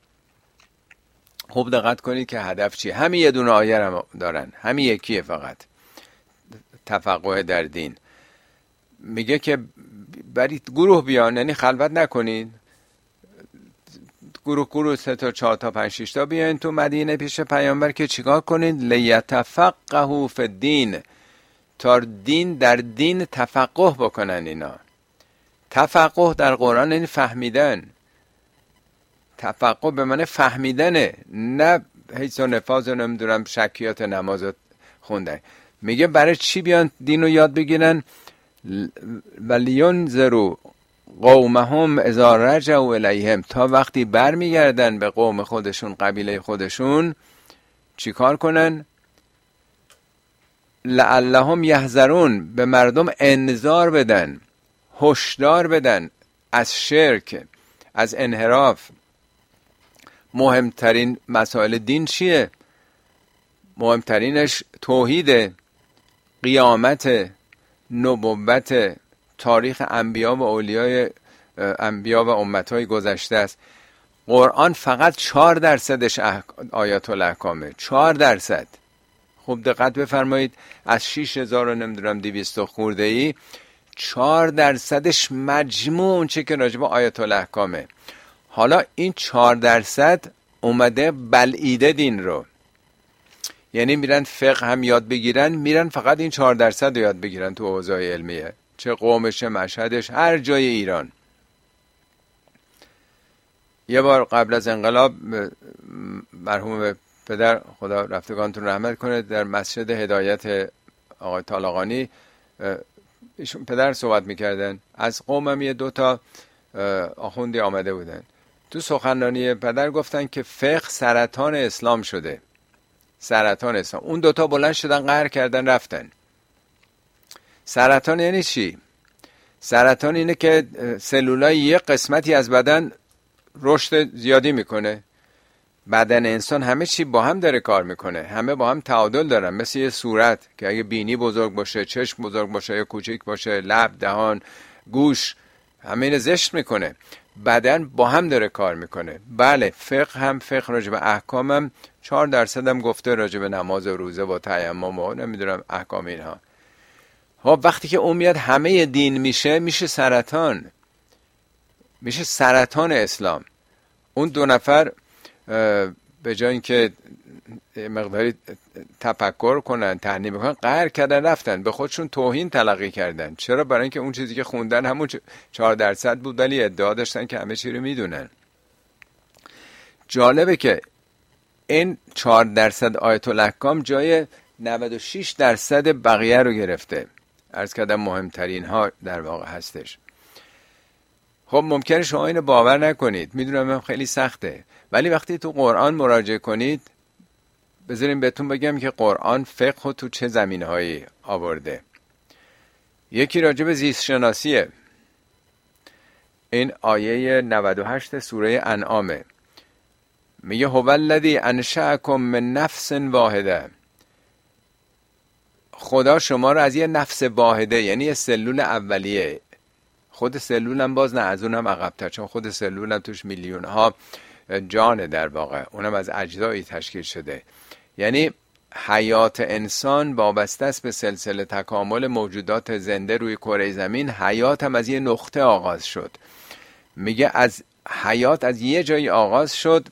خوب دقت کنید که هدف چیه. همین یه دونه آیه هم دارن، همین یکیه فقط، تفقه در دین. میگه که برید گروه بیان، یعنی خلوت نکنید، گروه گروه سه تا چهار تا پنج شش تا بیاین تو مدینه پیش پیامبر که چیکار کنید؟ لیتفقهوا فی الدین، تا دین در دین تفقه بکنن. اینا تفقه در قرآن این فهمیدن، تفقه به معنی فهمیدنه، نه حیث و نفاذ و نمیدونم شکیات نماز خوندن. میگه برای چی بیان دین رو یاد بگیرن؟ ولینذروا قومهم اذا رجعوا الیهم، تا وقتی برمیگردن به قوم خودشون، قبیله خودشون، چیکار کنن؟ لعلهم یحذرون، به مردم انذار بدن، هشدار بدن از شرک، از انحراف. مهمترین مسائل دین چیه؟ مهمترینش توحید، قیامت، نبوت، تاریخ انبیا و اولیای انبیا و امتهای گذشته است. قرآن فقط چهار درصدش آیات الاحکامه، چهار درصد. خوب دقت بفرمایید، از شیش هزار و نمیدونم دویست خورده ای، چهار درصدش مجموع اون چه که راجب آیات الاحکامه. حالا این چهار درصد اومده بلعیده دین رو، یعنی میرن فقه هم یاد بگیرن، میرن فقط این چهار درصد رو یاد بگیرن تو حوزه علمیه، چه قومش، چه مشهدش، هر جای ایران. یه بار قبل از انقلاب مرحوم پدر، خدا رفتگانتون رحمت کنه، در مسجد هدایت آقای طالقانی ایشون پدر صحبت میکردن. از قومم یه دوتا آخوندی آمده بودن. تو سخنرانی پدر گفتن که فقه سرطان اسلام شده، سرطان اسلام. اون دوتا بلند شدن قهر کردن رفتن. سرطان یعنی چی؟ سرطان اینه که سلولای یک قسمتی از بدن رشد زیادی میکنه. بدن انسان همه چی با هم داره کار میکنه، همه با هم تعادل دارن، مثل یه صورت که اگه بینی بزرگ باشه، چشم بزرگ باشه یا کوچیک باشه، لب، دهان، گوش، همه اینو زشت میکنه. بدن با هم داره کار میکنه. بله، فقه هم، فقه راجع به احکام هم چهار درصد هم گفته راجع به نماز و روزه و تیمم و نمیدونم احکام اینها. ها وقتی که اون میاد همه دین میشه، میشه سرطان، میشه سرطان اسلام. اون دو نفر به جای اینکه مقداری تفکر کنن، تحلیل بکنن، قهر کردن رفتن، به خودشون توهین تلقی کردن. چرا؟ برای اینکه اون چیزی که خوندن همون چهار درصد بود، ولی ادعا داشتن که همه چی رو میدونن. جالبه که این چهار درصد آیت الاحکام جای نود و شش درصد بقیه رو گرفته. عرض کردم مهمترین ها در واقع هستش. خب ممکنه شما اینو باور نکنید، میدونم خیلی سخته، ولی وقتی تو قرآن مراجعه کنید، بذاریم بهتون بگم که قرآن فقه تو چه زمینهایی آورده. یکی راجع به زیست شناسیه. این آیه نود و هشت سوره انعامه. میگه هو الذی انشأکم من نفس واحده. خدا شما رو از یه نفس واحده، یعنی یه سلول اولیه، خود سلول هم باز نه، از اونم عقب‌تر، چون خود سلول هم توش میلیون ها جانه در واقع، اونم از اجزایی تشکیل شده. یعنی حیات انسان وابسته است به سلسله تکامل موجودات زنده روی کره زمین. حیات هم از یه نقطه آغاز شد. میگه از حیات از یه جایی آغاز شد.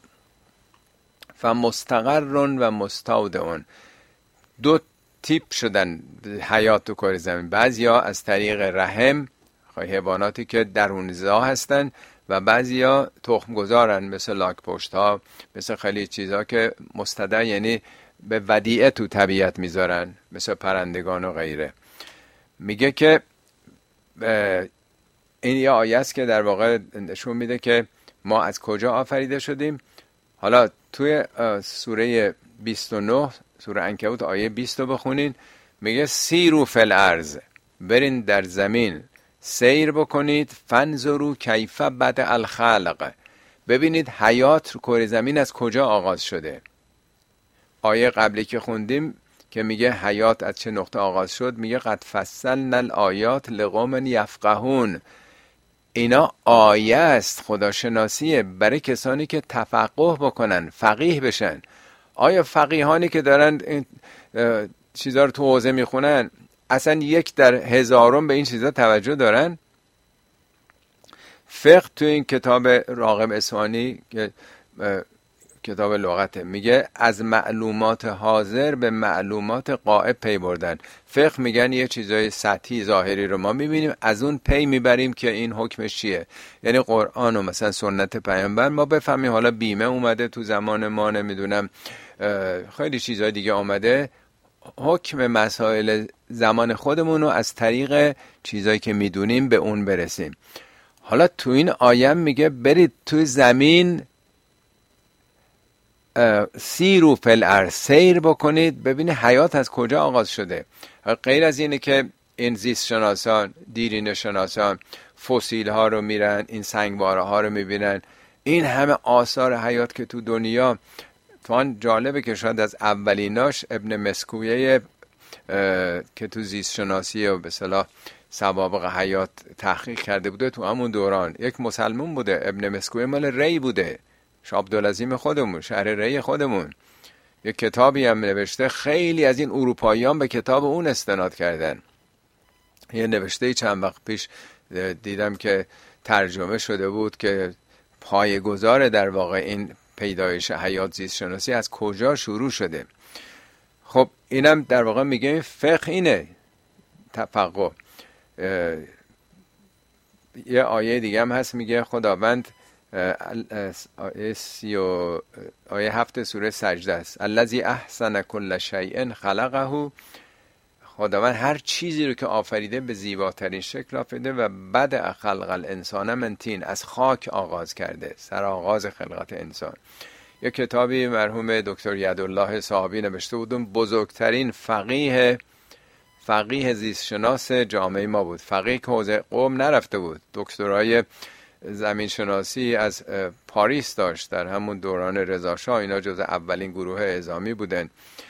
فمستقر و مستودع، دو تیپ شدن حیات تو کره زمین. بعضیا از طریق رحم، حیواناتی که درونزا هستن، و بعضیا تخم گذارن مثل لاک پشت ها، مثل خیلی چیزها که مستدر، یعنی به ودیعه تو طبیعت میذارن، مثل پرندگان و غیره. میگه که این یه آیه است که در واقع نشون میده که ما از کجا آفریده شدیم. حالا توی سوره بیست و نه، سوره عنکبوت آیه بیست رو بخونین. میگه سیرو فی الارض، برین در زمین سیر بکنید، فانظروا کیف بدأ الخلق، ببینید حیات رو کره زمین از کجا آغاز شده. آیه قبلی که خوندیم که میگه حیات از چه نقطه آغاز شد، میگه قد فصلنا الآیات لقوم یفقهون. اینا آیه است، خداشناسیه برای کسانی که تفقه بکنن، فقیه بشن. آیا فقیهانی که دارن این چیزا رو تو حوزه میخونن اصلا یک در هزارم به این چیزا توجه دارن؟ فقه تو این کتاب راغب اصفهانی که کتاب لغته، میگه از معلومات حاضر به معلومات غائب پی بردن. فقه میگن یه چیزای سطحی ظاهری رو ما میبینیم، از اون پی میبریم که این حکمش چیه. یعنی قرآن و مثلا سنت پیامبر ما بفهمیم. حالا بیمه اومده تو زمان ما، نمیدونم خیلی چیزای دیگه اومده، حکم مسائل زمان خودمون رو از طریق چیزایی که میدونیم به اون برسیم. حالا تو این آیه میگه برید تو زمین سیرو فی الارض، سیر بکنید ببینید حیات از کجا آغاز شده. غیر از اینه که این زیست شناسان، دیرینه شناسان فسیل ها رو میرن، این سنگواره ها رو میبینن، این همه آثار حیات که تو دنیا. توان جالبه که شاید از اولیناش ابن مسکویه که تو زیست شناسی و به اصطلاح سوابق حیات تحقیق کرده بوده، تو همون دوران یک مسلمان بوده. ابن مسکویه مال ری بوده، عبدالعظیم خودمون، شهر ری خودمون. یک کتابی هم نوشته، خیلی از این اروپاییان به کتاب اون استناد کردن. یه نوشته چند وقت پیش دیدم که ترجمه شده بود که پایه‌گذار در واقع این پیدایش حیات زیست شناسی از کجا شروع شده. خب اینم در واقع میگه فقه اینه، تفقه. یه آیه دیگه هم هست، میگه خداوند آیه سی و آیه هفت سوره سجده است، الذی احسن کل شیء خلقه. خداوند هر چیزی رو که آفریده به زیباترین شکل آفریده، و بدأ خلق الانسان من طین، از خاک آغاز کرده، سر آغاز خلقت انسان. یک کتابی مرحوم دکتر یدالله صاحبی نوشته بودن، بزرگترین فقیه فقیه زیست شناس جامعه ما بود. فقیه که حوزه قم نرفته بود، دکترای زمین شناسی از پاریس داشت در همون دوران رضا شاه. اینا جز اولین گروه اعزامی بودن.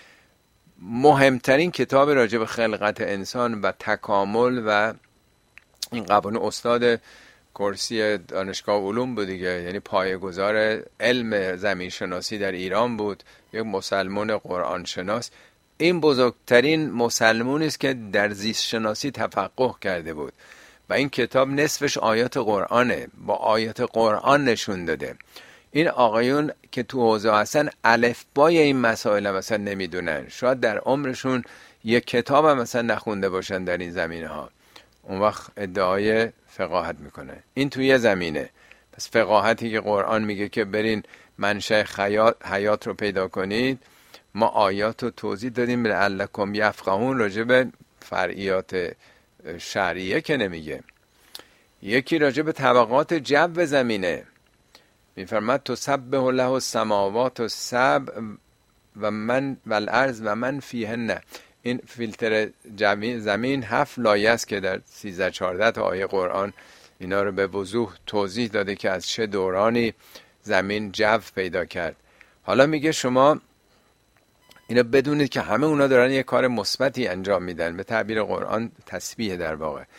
مهمترین کتاب راجع به خلقت انسان و تکامل و این قبلا استاد کرسی دانشگاه علوم بود دیگه، یعنی پایه‌گذار علم زمین شناسی در ایران بود، یک مسلمان قرآن شناس. این بزرگترین مسلمانی است که در زیست شناسی تفقه کرده بود و این کتاب نصفش آیات قرآنه، با آیات قرآن نشون داده. این آقایون که تو حوزه هستن الفبای این مسائل هم مثلا نمیدونن، شاید در عمرشون یک کتاب هم مثلا نخونده باشن در این زمینه ها، اون وقت ادعای فقاهت میکنه. این توی زمینه. پس فقاهتی که قرآن میگه که برین منشأ حیات, حیات رو پیدا کنید، ما آیات رو توضیح دادیم لعلکم یفقهون. راجع به فرعیات شرعیه که نمیگه. یکی راجع به طبقات جو زمینه میفرماد تسبح له السماوات السبع و من والارض و من فیهن. این فیلتر زمین هفت لایه است که در سیزده چهارده تا آیه قرآن اینا رو به وضوح توضیح داده که از چه دورانی زمین جو پیدا کرد. حالا میگه شما اینا بدونید که همه اونا دارن یه کار مثبتی انجام میدن، به تعبیر قرآن تسبیح در واقع.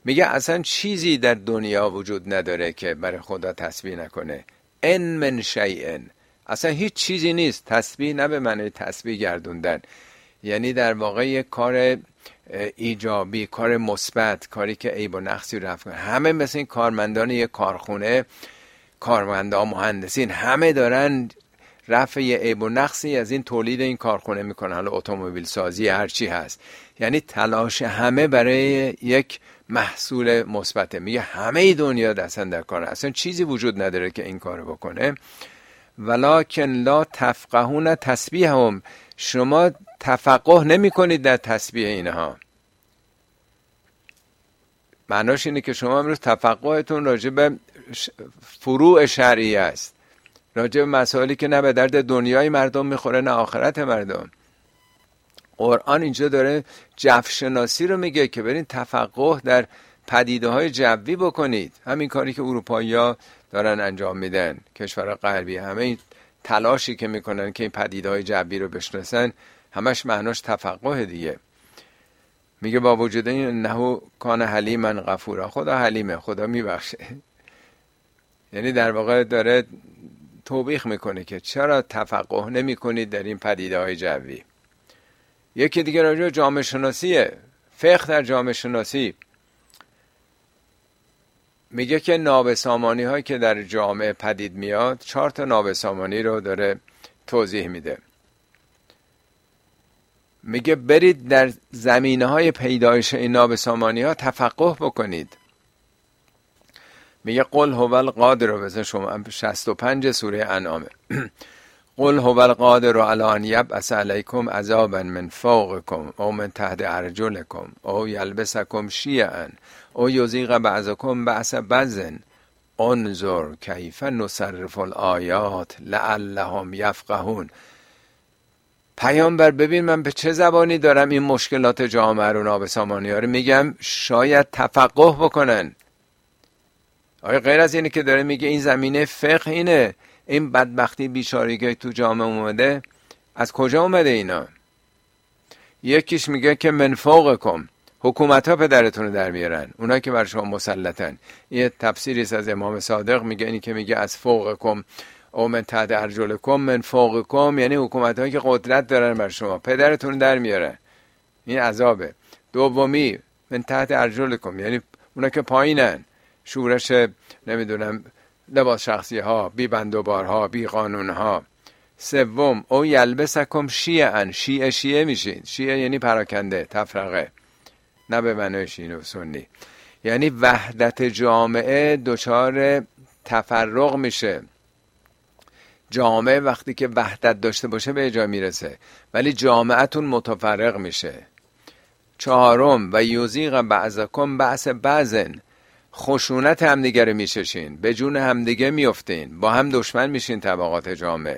میگه اصلا چیزی در دنیا وجود نداره که برای خدا تسبیح نکنه. ان من شیء، اصلا هیچ چیزی نیست. تسبیح نه به معنی تسبیح گردوندن، یعنی در واقع یک کار ایجابی، کار مثبت، کاری که عیب و نقصی رفع کنه. همه مثل این کارمندان یک کارخونه، کارمندان، مهندسین، همه دارن رفع یه عیب و نقصی از این تولید این کارخونه میکنن، حالا اتومبیل سازی هر چی هست. یعنی تلاش همه برای یک محصول مثبته. میگه همه دنیا دستن در کار، اصلا چیزی وجود نداره که این کارو بکنه. ولکن لا تفقهون تسبیحهم، شما تفقه نمی کنید در تسبیح اینها. معناش اینه که شما امروز تفقهتون راجع به فروع شرعی است، راجع به مسائلی که نه به درد دنیای مردم میخوره نه آخرت مردم. قرآن اینجا داره جوشناسی رو میگه که برین تفقه در پدیده های جوی بکنید. همین کاری که اروپایی‌ها دارن انجام میدن، کشور غربی، همه این تلاشی که میکنن که این پدیده های جوی رو بشناسن، همش معناش تفقه دیگه. میگه با وجود این نه کان حلیما غفورا، خدا حلیمه، خدا میبخشه. یعنی در واقع داره توبیخ میکنه که چرا تفقه نمی کنید در این پدیده های جوی. یکی دیگه راجع به جامعه شناسیه، فقه در جامعه شناسی. میگه که نابسامانی هایی که در جامعه پدید میاد، چهار تا نابسامانی رو داره توضیح میده. میگه برید در زمینه های پیدایش این نابسامانی ها تفقه بکنید. میگه قل هو القادر، مثلا شما شصت و پنج سوره انعامه. قل هو القادر علی ان یبعث علیکم عذابا من فوقکم او من تحت ارجلکم او یلبسکم شیعا او یذیق بعضکم بعض بعض انظر کیف نصرف الآیات لعلهم یفقهون. پیامبر ببین من به چه زبانی دارم این مشکلات جامعه رو، نابسامانی ها رو میگم، شاید تفقه بکنن. آیا غیر از اینه که داره میگه این زمینه فقه اینه، این بدبختی بیچاری که تو جامعه اومده از کجا اومده اینا؟ یکیش میگه که من فوقکم، حکومت ها پدرتون رو در میارن، اونا که بر شما مسلطن. یه تفسیری است از امام صادق، میگه اینی که میگه از فوقکم او من تحت ارجلکم، من فوقکم یعنی حکومت هایی که قدرت دارن بر شما، پدرتون رو در میارن، این عذابه. دومی من تحت ارجلکم یعنی اونا که پایینن، شورش نمیدونم لباس شخصی ها، بی بند و بارها، بی قانون ها. سوم او یلبسکم شیعا، شیعه شیعه میشین، شیعه یعنی پراکنده، تفرقه، نه به معنای شیعه و سنی. یعنی وحدت جامعه دچار تفرق میشه. جامعه وقتی که وحدت داشته باشه به جا میرسه، ولی جامعهتون متفرق میشه. چهارم و یذیق بعضکم بعض بعضن، خشونت همدیگه رو میششین، به جون همدیگه میافتین، با هم دشمن میشین طبقات جامعه.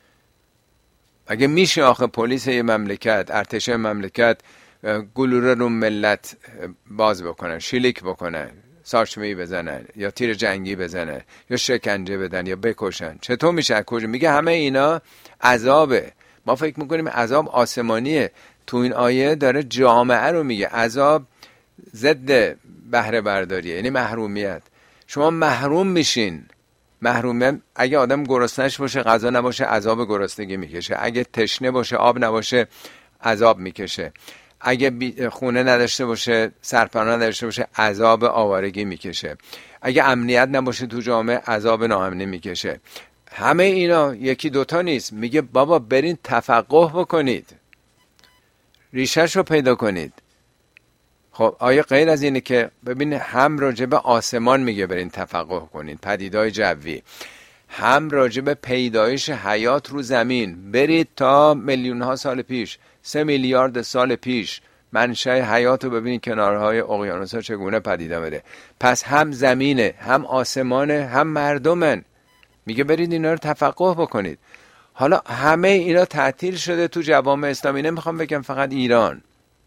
اگه میشه آخه پلیس یه مملکت، ارتش مملکت گلوله رو ملت باز بکنن، شلیک بکنن، سارچمه‌ای بزنن یا تیر جنگی بزنن یا شکنجه بدن یا بکشن، چطور میشه؟ کجا؟ میگه همه اینا عذابه. ما فکر میکنیم عذاب آسمانیه، تو این آیه داره جامعه رو میگه. عذاب ضد بهره برداریه، یعنی محرومیت. شما محروم میشین. محرومیت، اگه آدم گرسنه‌اش باشه غذا نباشه عذاب گرسنگی میکشه، اگه تشنه باشه آب نباشه عذاب میکشه، اگه خونه نداشته باشه، سرپناه نداشته باشه، عذاب آوارگی میکشه، اگه امنیت نباشه تو جامعه عذاب ناامنی میکشه. همه اینا یکی دوتا نیست. میگه بابا برین تفقه بکنید، ریشه‌ش رو پیدا کنید. خب آیا غیر از اینه که ببین هم راجع به آسمان میگه برین تفقه کنید، پدیدهای جوی، هم راجع به پیدایش حیات رو زمین، برید تا میلیون ها سال پیش، سه میلیارد سال پیش منشأ حیات رو ببینید کنارهای اقیانوس ها چگونه پدید آمده. پس هم زمینه، هم آسمانه، هم مردمن. میگه برید اینا رو تفقه بکنید. حالا همه اینا تعطیل شده تو جوامع اسلامی. نمیخوام بگم فقط ایران.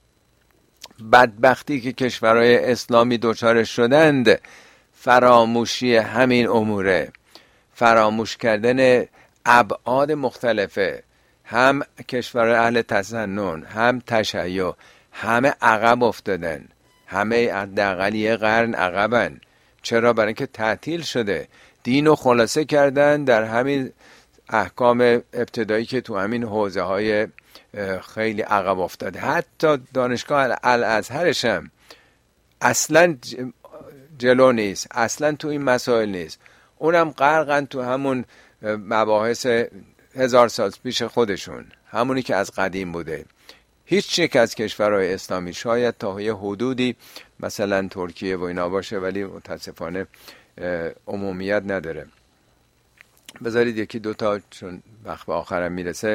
بدبختی که کشورهای اسلامی دچار شدند فراموشی همین اموره، فراموش کردن ابعاد مختلفه. هم کشور اهل تسنن، هم تشیع، همه عقب افتادن، همه حداقل یه قرن عقبن. چرا؟ برای اینکه تعطیل شده. دین رو خلاصه کردن در همین احکام ابتدایی که تو همین حوزه های خیلی عقب افتاده. حتی دانشگاه الازهرش هم اصلا جلو نیست، اصلا تو این مسائل نیست. اونم غرقن تو همون مباحث هزار سال پیش خودشون، همونی که از قدیم بوده. هیچ یک از کشورهای اسلامی، شاید تا یه حدودی مثلا ترکیه و اینا باشه، ولی متاسفانه عمومیت نداره. بذارید یکی دوتا، چون وقت به آخرم میرسه،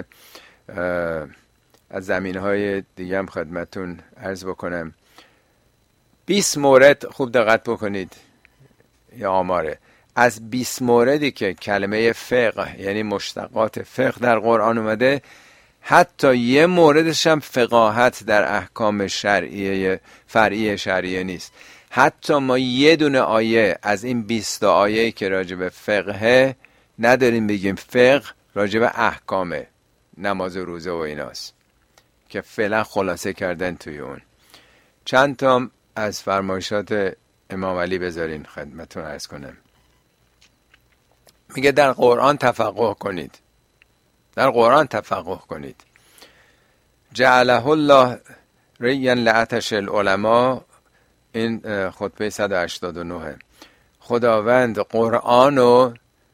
از زمینهای دیگه هم خدمتون عرض بکنم. بیست مورد خوب دقت بکنید، یا آماره، از بیست موردی که کلمه فقه یعنی مشتقات فقه در قرآن اومده، حتی یه موردش هم فقاهت در احکام شرعیه فرعی شرعیه نیست. حتی ما یه دونه آیه از این بیست آیه که راجع به فقه نداریم بگیم فقه راجع به احکام نماز و روزه و ایناست که فعلا خلاصه کردن توی اون. چند تا از فرمایشات امام علی بذارین خدمتتون عرض کنم. میگه در قرآن تفقه کنید، در قرآن تفقه کنید. جعله الله ریا لعطش العلماء، این خطبه صد و هشتاد و نه. خداوند قرآن و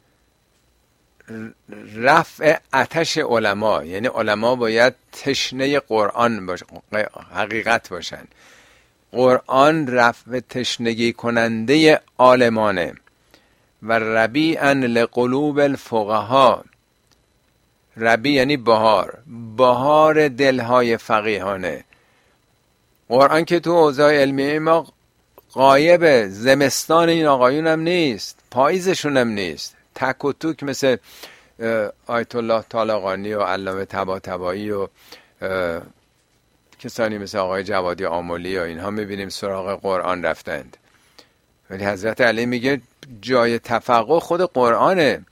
رفع آتش علما، یعنی علما باید تشنه قرآن باش، حقیقت باشن. قرآن رفع تشنگی کننده عالمانه. و ربیعا لقلوب الفقها، ربیع یعنی بهار، بهار دلهای فقیهانه. قرآن که تو اوضاع علمی ما غایب، زمستان این آقایون هم نیست، پاییزشون هم نیست. تک و توک مثل آیت الله طالقانی و علامه طباطبایی و کسانی مثل آقای جوادی آملی و اینها میبینیم سراغ قرآن رفتند. ولی حضرت علی میگه جای تفقه خود قرآنه.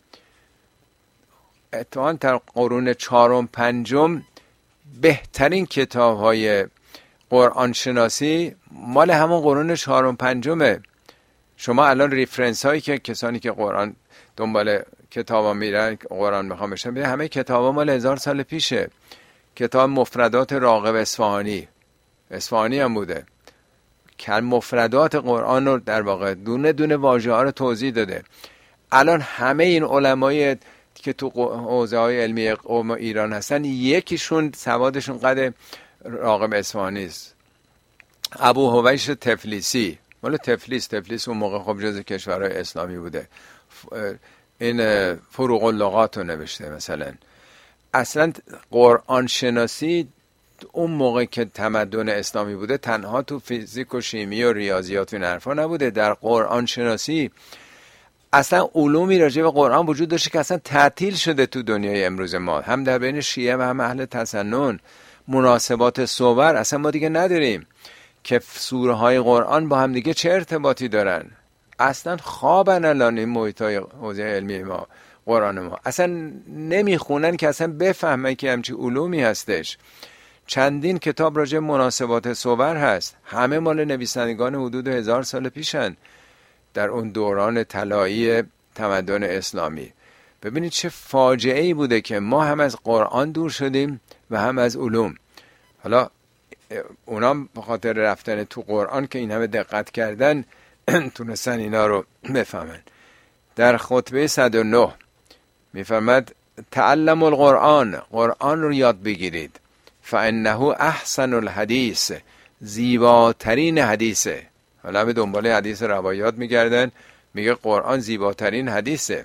اتفاقاً در قرون چهارم پنجم بهترین کتاب های قرآن شناسی مال همون قرون چهارم پنجمه. شما الان ریفرنس هایی که کسانی که قرآن دنبال کتاب ها میرن، قرآن میخوام بشن، همه کتاب ها مال هزار سال پیشه. کتاب مفردات راغب اصفهانی، اصفهانی هم بوده، کل مفردات قرآن رو در واقع دونه دونه واژه ها رو توضیح داده. الان همه این علمای که تو حوزه های علمی قوم ایران هستن، یکیشون سوادشون قد راغب اصفهانی است. ابو هویش تفلیسی، مال تفلیس، تفلیس اون موقع خب جز کشورهای اسلامی بوده. این فروغ اللغات رو نوشته مثلا. اصلا قرآن شناسی اون موقع که تمدن اسلامی بوده تنها تو فیزیک و شیمی و ریاضیات و این حرفا نبوده. در قرآن شناسی اصلا علومی راجع به قرآن وجود داشته که اصلا تعطیل شده تو دنیای امروز ما، هم در بین شیعه و هم اهل تسنن. مناسبات صور اصلا ما دیگه نداریم که سوره های قرآن با هم دیگه چه ارتباطی دارن. اصلا خوابن الان این محیط های حوزه علمی ما، قرآن ما اصلا نمیخونن که اصلا بفهمن که همچی علومی هستش. چندین کتاب راجع مناسبات صور هست، همه مال نویسندگان حدود هزار سال پیشن، در اون دوران طلایی تمدن اسلامی. ببینید چه فاجعه ای بوده که ما هم از قرآن دور شدیم و هم از علوم. حالا اونام به خاطر رفتن تو قرآن که این همه دقت کردن تونستن اینا رو بفهمن. در خطبه صد و نه میفرماد تعلم القرآن، قرآن رو یاد بگیرید، فانه احسن الحدیث، زیباترین حدیثه. حالا به دنبال حدیث روایات میگردن، میگه قرآن زیباترین حدیثه.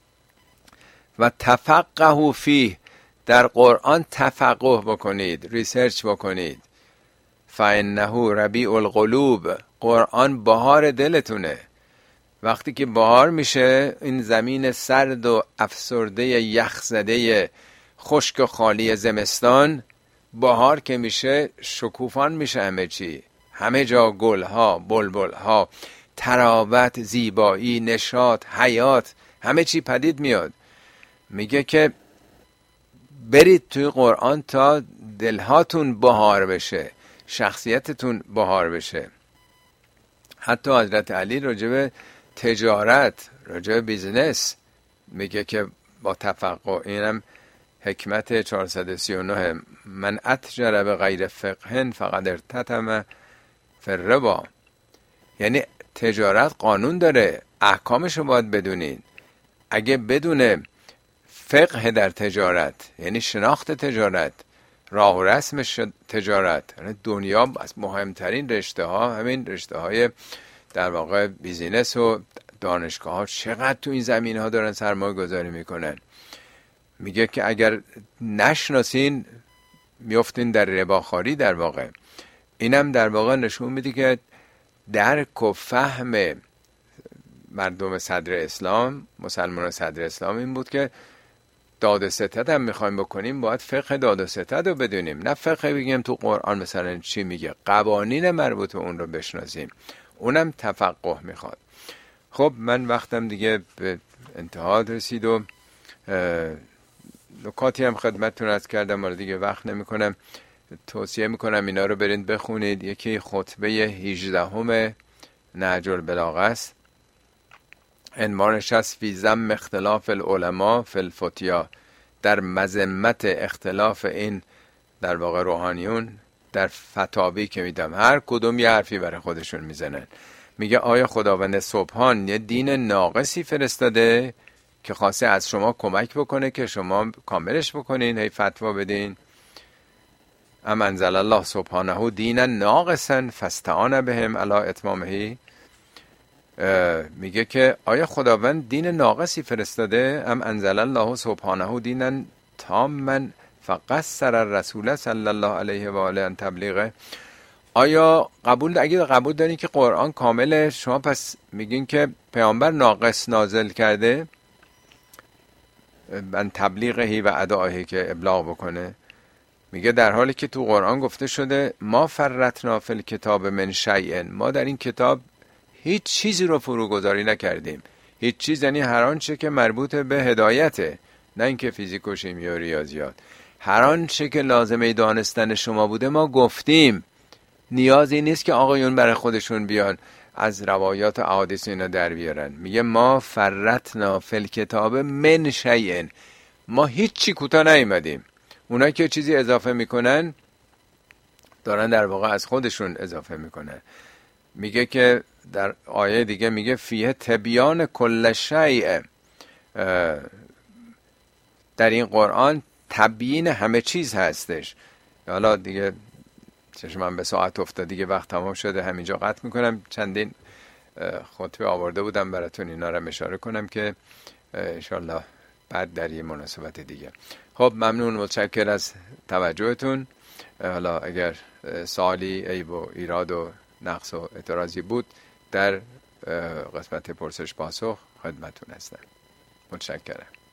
و تفقهوا فیه، در قرآن تفقه بکنید، ریسرچ بکنید. فانه ربیع القلوب، قرآن بهار دلتونه. وقتی که بهار میشه، این زمین سرد و افسرده یخزده خشک و خالی زمستان، بهار که میشه شکوفان میشه همه چی، همه جا گلها، بلبلها، تراوت، زیبایی، نشاط، حیات، همه چی پدید میاد. میگه که برید توی قرآن تا دلهاتون بهار بشه، شخصیتتون بهار بشه. حتی حضرت علی راجع به تجارت، راجع به بیزنس میگه که با تفقه، اینم حکمت چهارصد و سی و نه، من اتجر به غیر فقه فقد ارتتم فی الربا. یعنی تجارت قانون داره، احکامش رو باید بدونین. اگه بدون فقه در تجارت، یعنی شناخت تجارت، راه و رسم تجارت، یعنی دنیا از مهمترین رشته ها همین رشته های در واقع بیزینس و دانشگاه ها چقدر تو این زمین ها دارن سرمایه گذاری میکنن. میگه که اگر نشناسین میفتین در رباخواری در واقع. اینم در واقع نشون میده که درک و فهم مردم صدر اسلام، مسلمان صدر اسلام این بود که داد و ستد هم میخوایم بکنیم باید فقه داد و ستد رو بدونیم، نه فقه بگیم تو قرآن مثلا چی میگه، قوانین مربوط به اون رو بشناسیم. اونم تفقه میخواد. خب من وقتم دیگه به انتها رسید و نکاتی هم خدمتتون عرض کردم ولی دیگه وقت نمی کنم. توصیه میکنم اینا رو برید بخونید. یکی خطبه هجدهم نهج البلاغه است، عنوانش هست فی ذم اختلاف العلماء فی الفتیا، در مذمت اختلاف این در واقع روحانیون در فتاوی که میدم، هر کدوم یه حرفی برای خودشون میزنن. میگه آیا خداوند سبحان یه دین ناقصی فرستاده که خواسته از شما کمک بکنه که شما کاملش بکنین، هی فتوا بدین؟ ام انزل الله سبحانه دینا ناقصا فاستعان بهم علی اتمامه. میگه که آیا خداوند دین ناقصی فرستاده؟ ام انزل الله سبحانه دینا تاما فقصر الرسول صلی الله علیه و آله ان تبلیغه. آیا قبول اگه قبول دارین که قرآن کامله، شما پس میگین که پیامبر ناقص نازل کرده من تبلیغهی و ادائهی که ابلاغ بکنه؟ میگه در حالی که تو قرآن گفته شده ما فرطنا فی الکتاب من شیء، ما در این کتاب هیچ چیزی رو فروگذاری نکردیم. هیچ چیز یعنی هر آنچه که مربوط به هدایته، نه اینکه فیزیک و شیمی و ریاضیات. هر آنچه که لازمه دانستن شما بوده ما گفتیم. نیازی نیست که آقایون برای خودشون بیان از روایات و احادیث اینا در بیارن. میگه ما فرطنا فی الکتاب من شیء، ما هیچی کوتاه نیومدیم. اونایی که چیزی اضافه میکنن دارن در واقع از خودشون اضافه میکنن. میگه که در آیه دیگه میگه فیه تبیان کل شیء، در این قرآن تبیین همه چیز هستش. حالا دیگه چشمم به ساعت افتاد، دیگه وقت تمام شده، همینجا قطع میکنم. چندین خطبه آورده بودم براتون، اینا رو اشاره کنم که انشالله بعد در یه مناسبت دیگه. خب ممنون، متشکر از توجهتون. حالا اگر سوالی، عیب و ایراد و نقص و اعتراضی بود در قسمت پرسش پاسخ خدمتون هستم. متشکرم.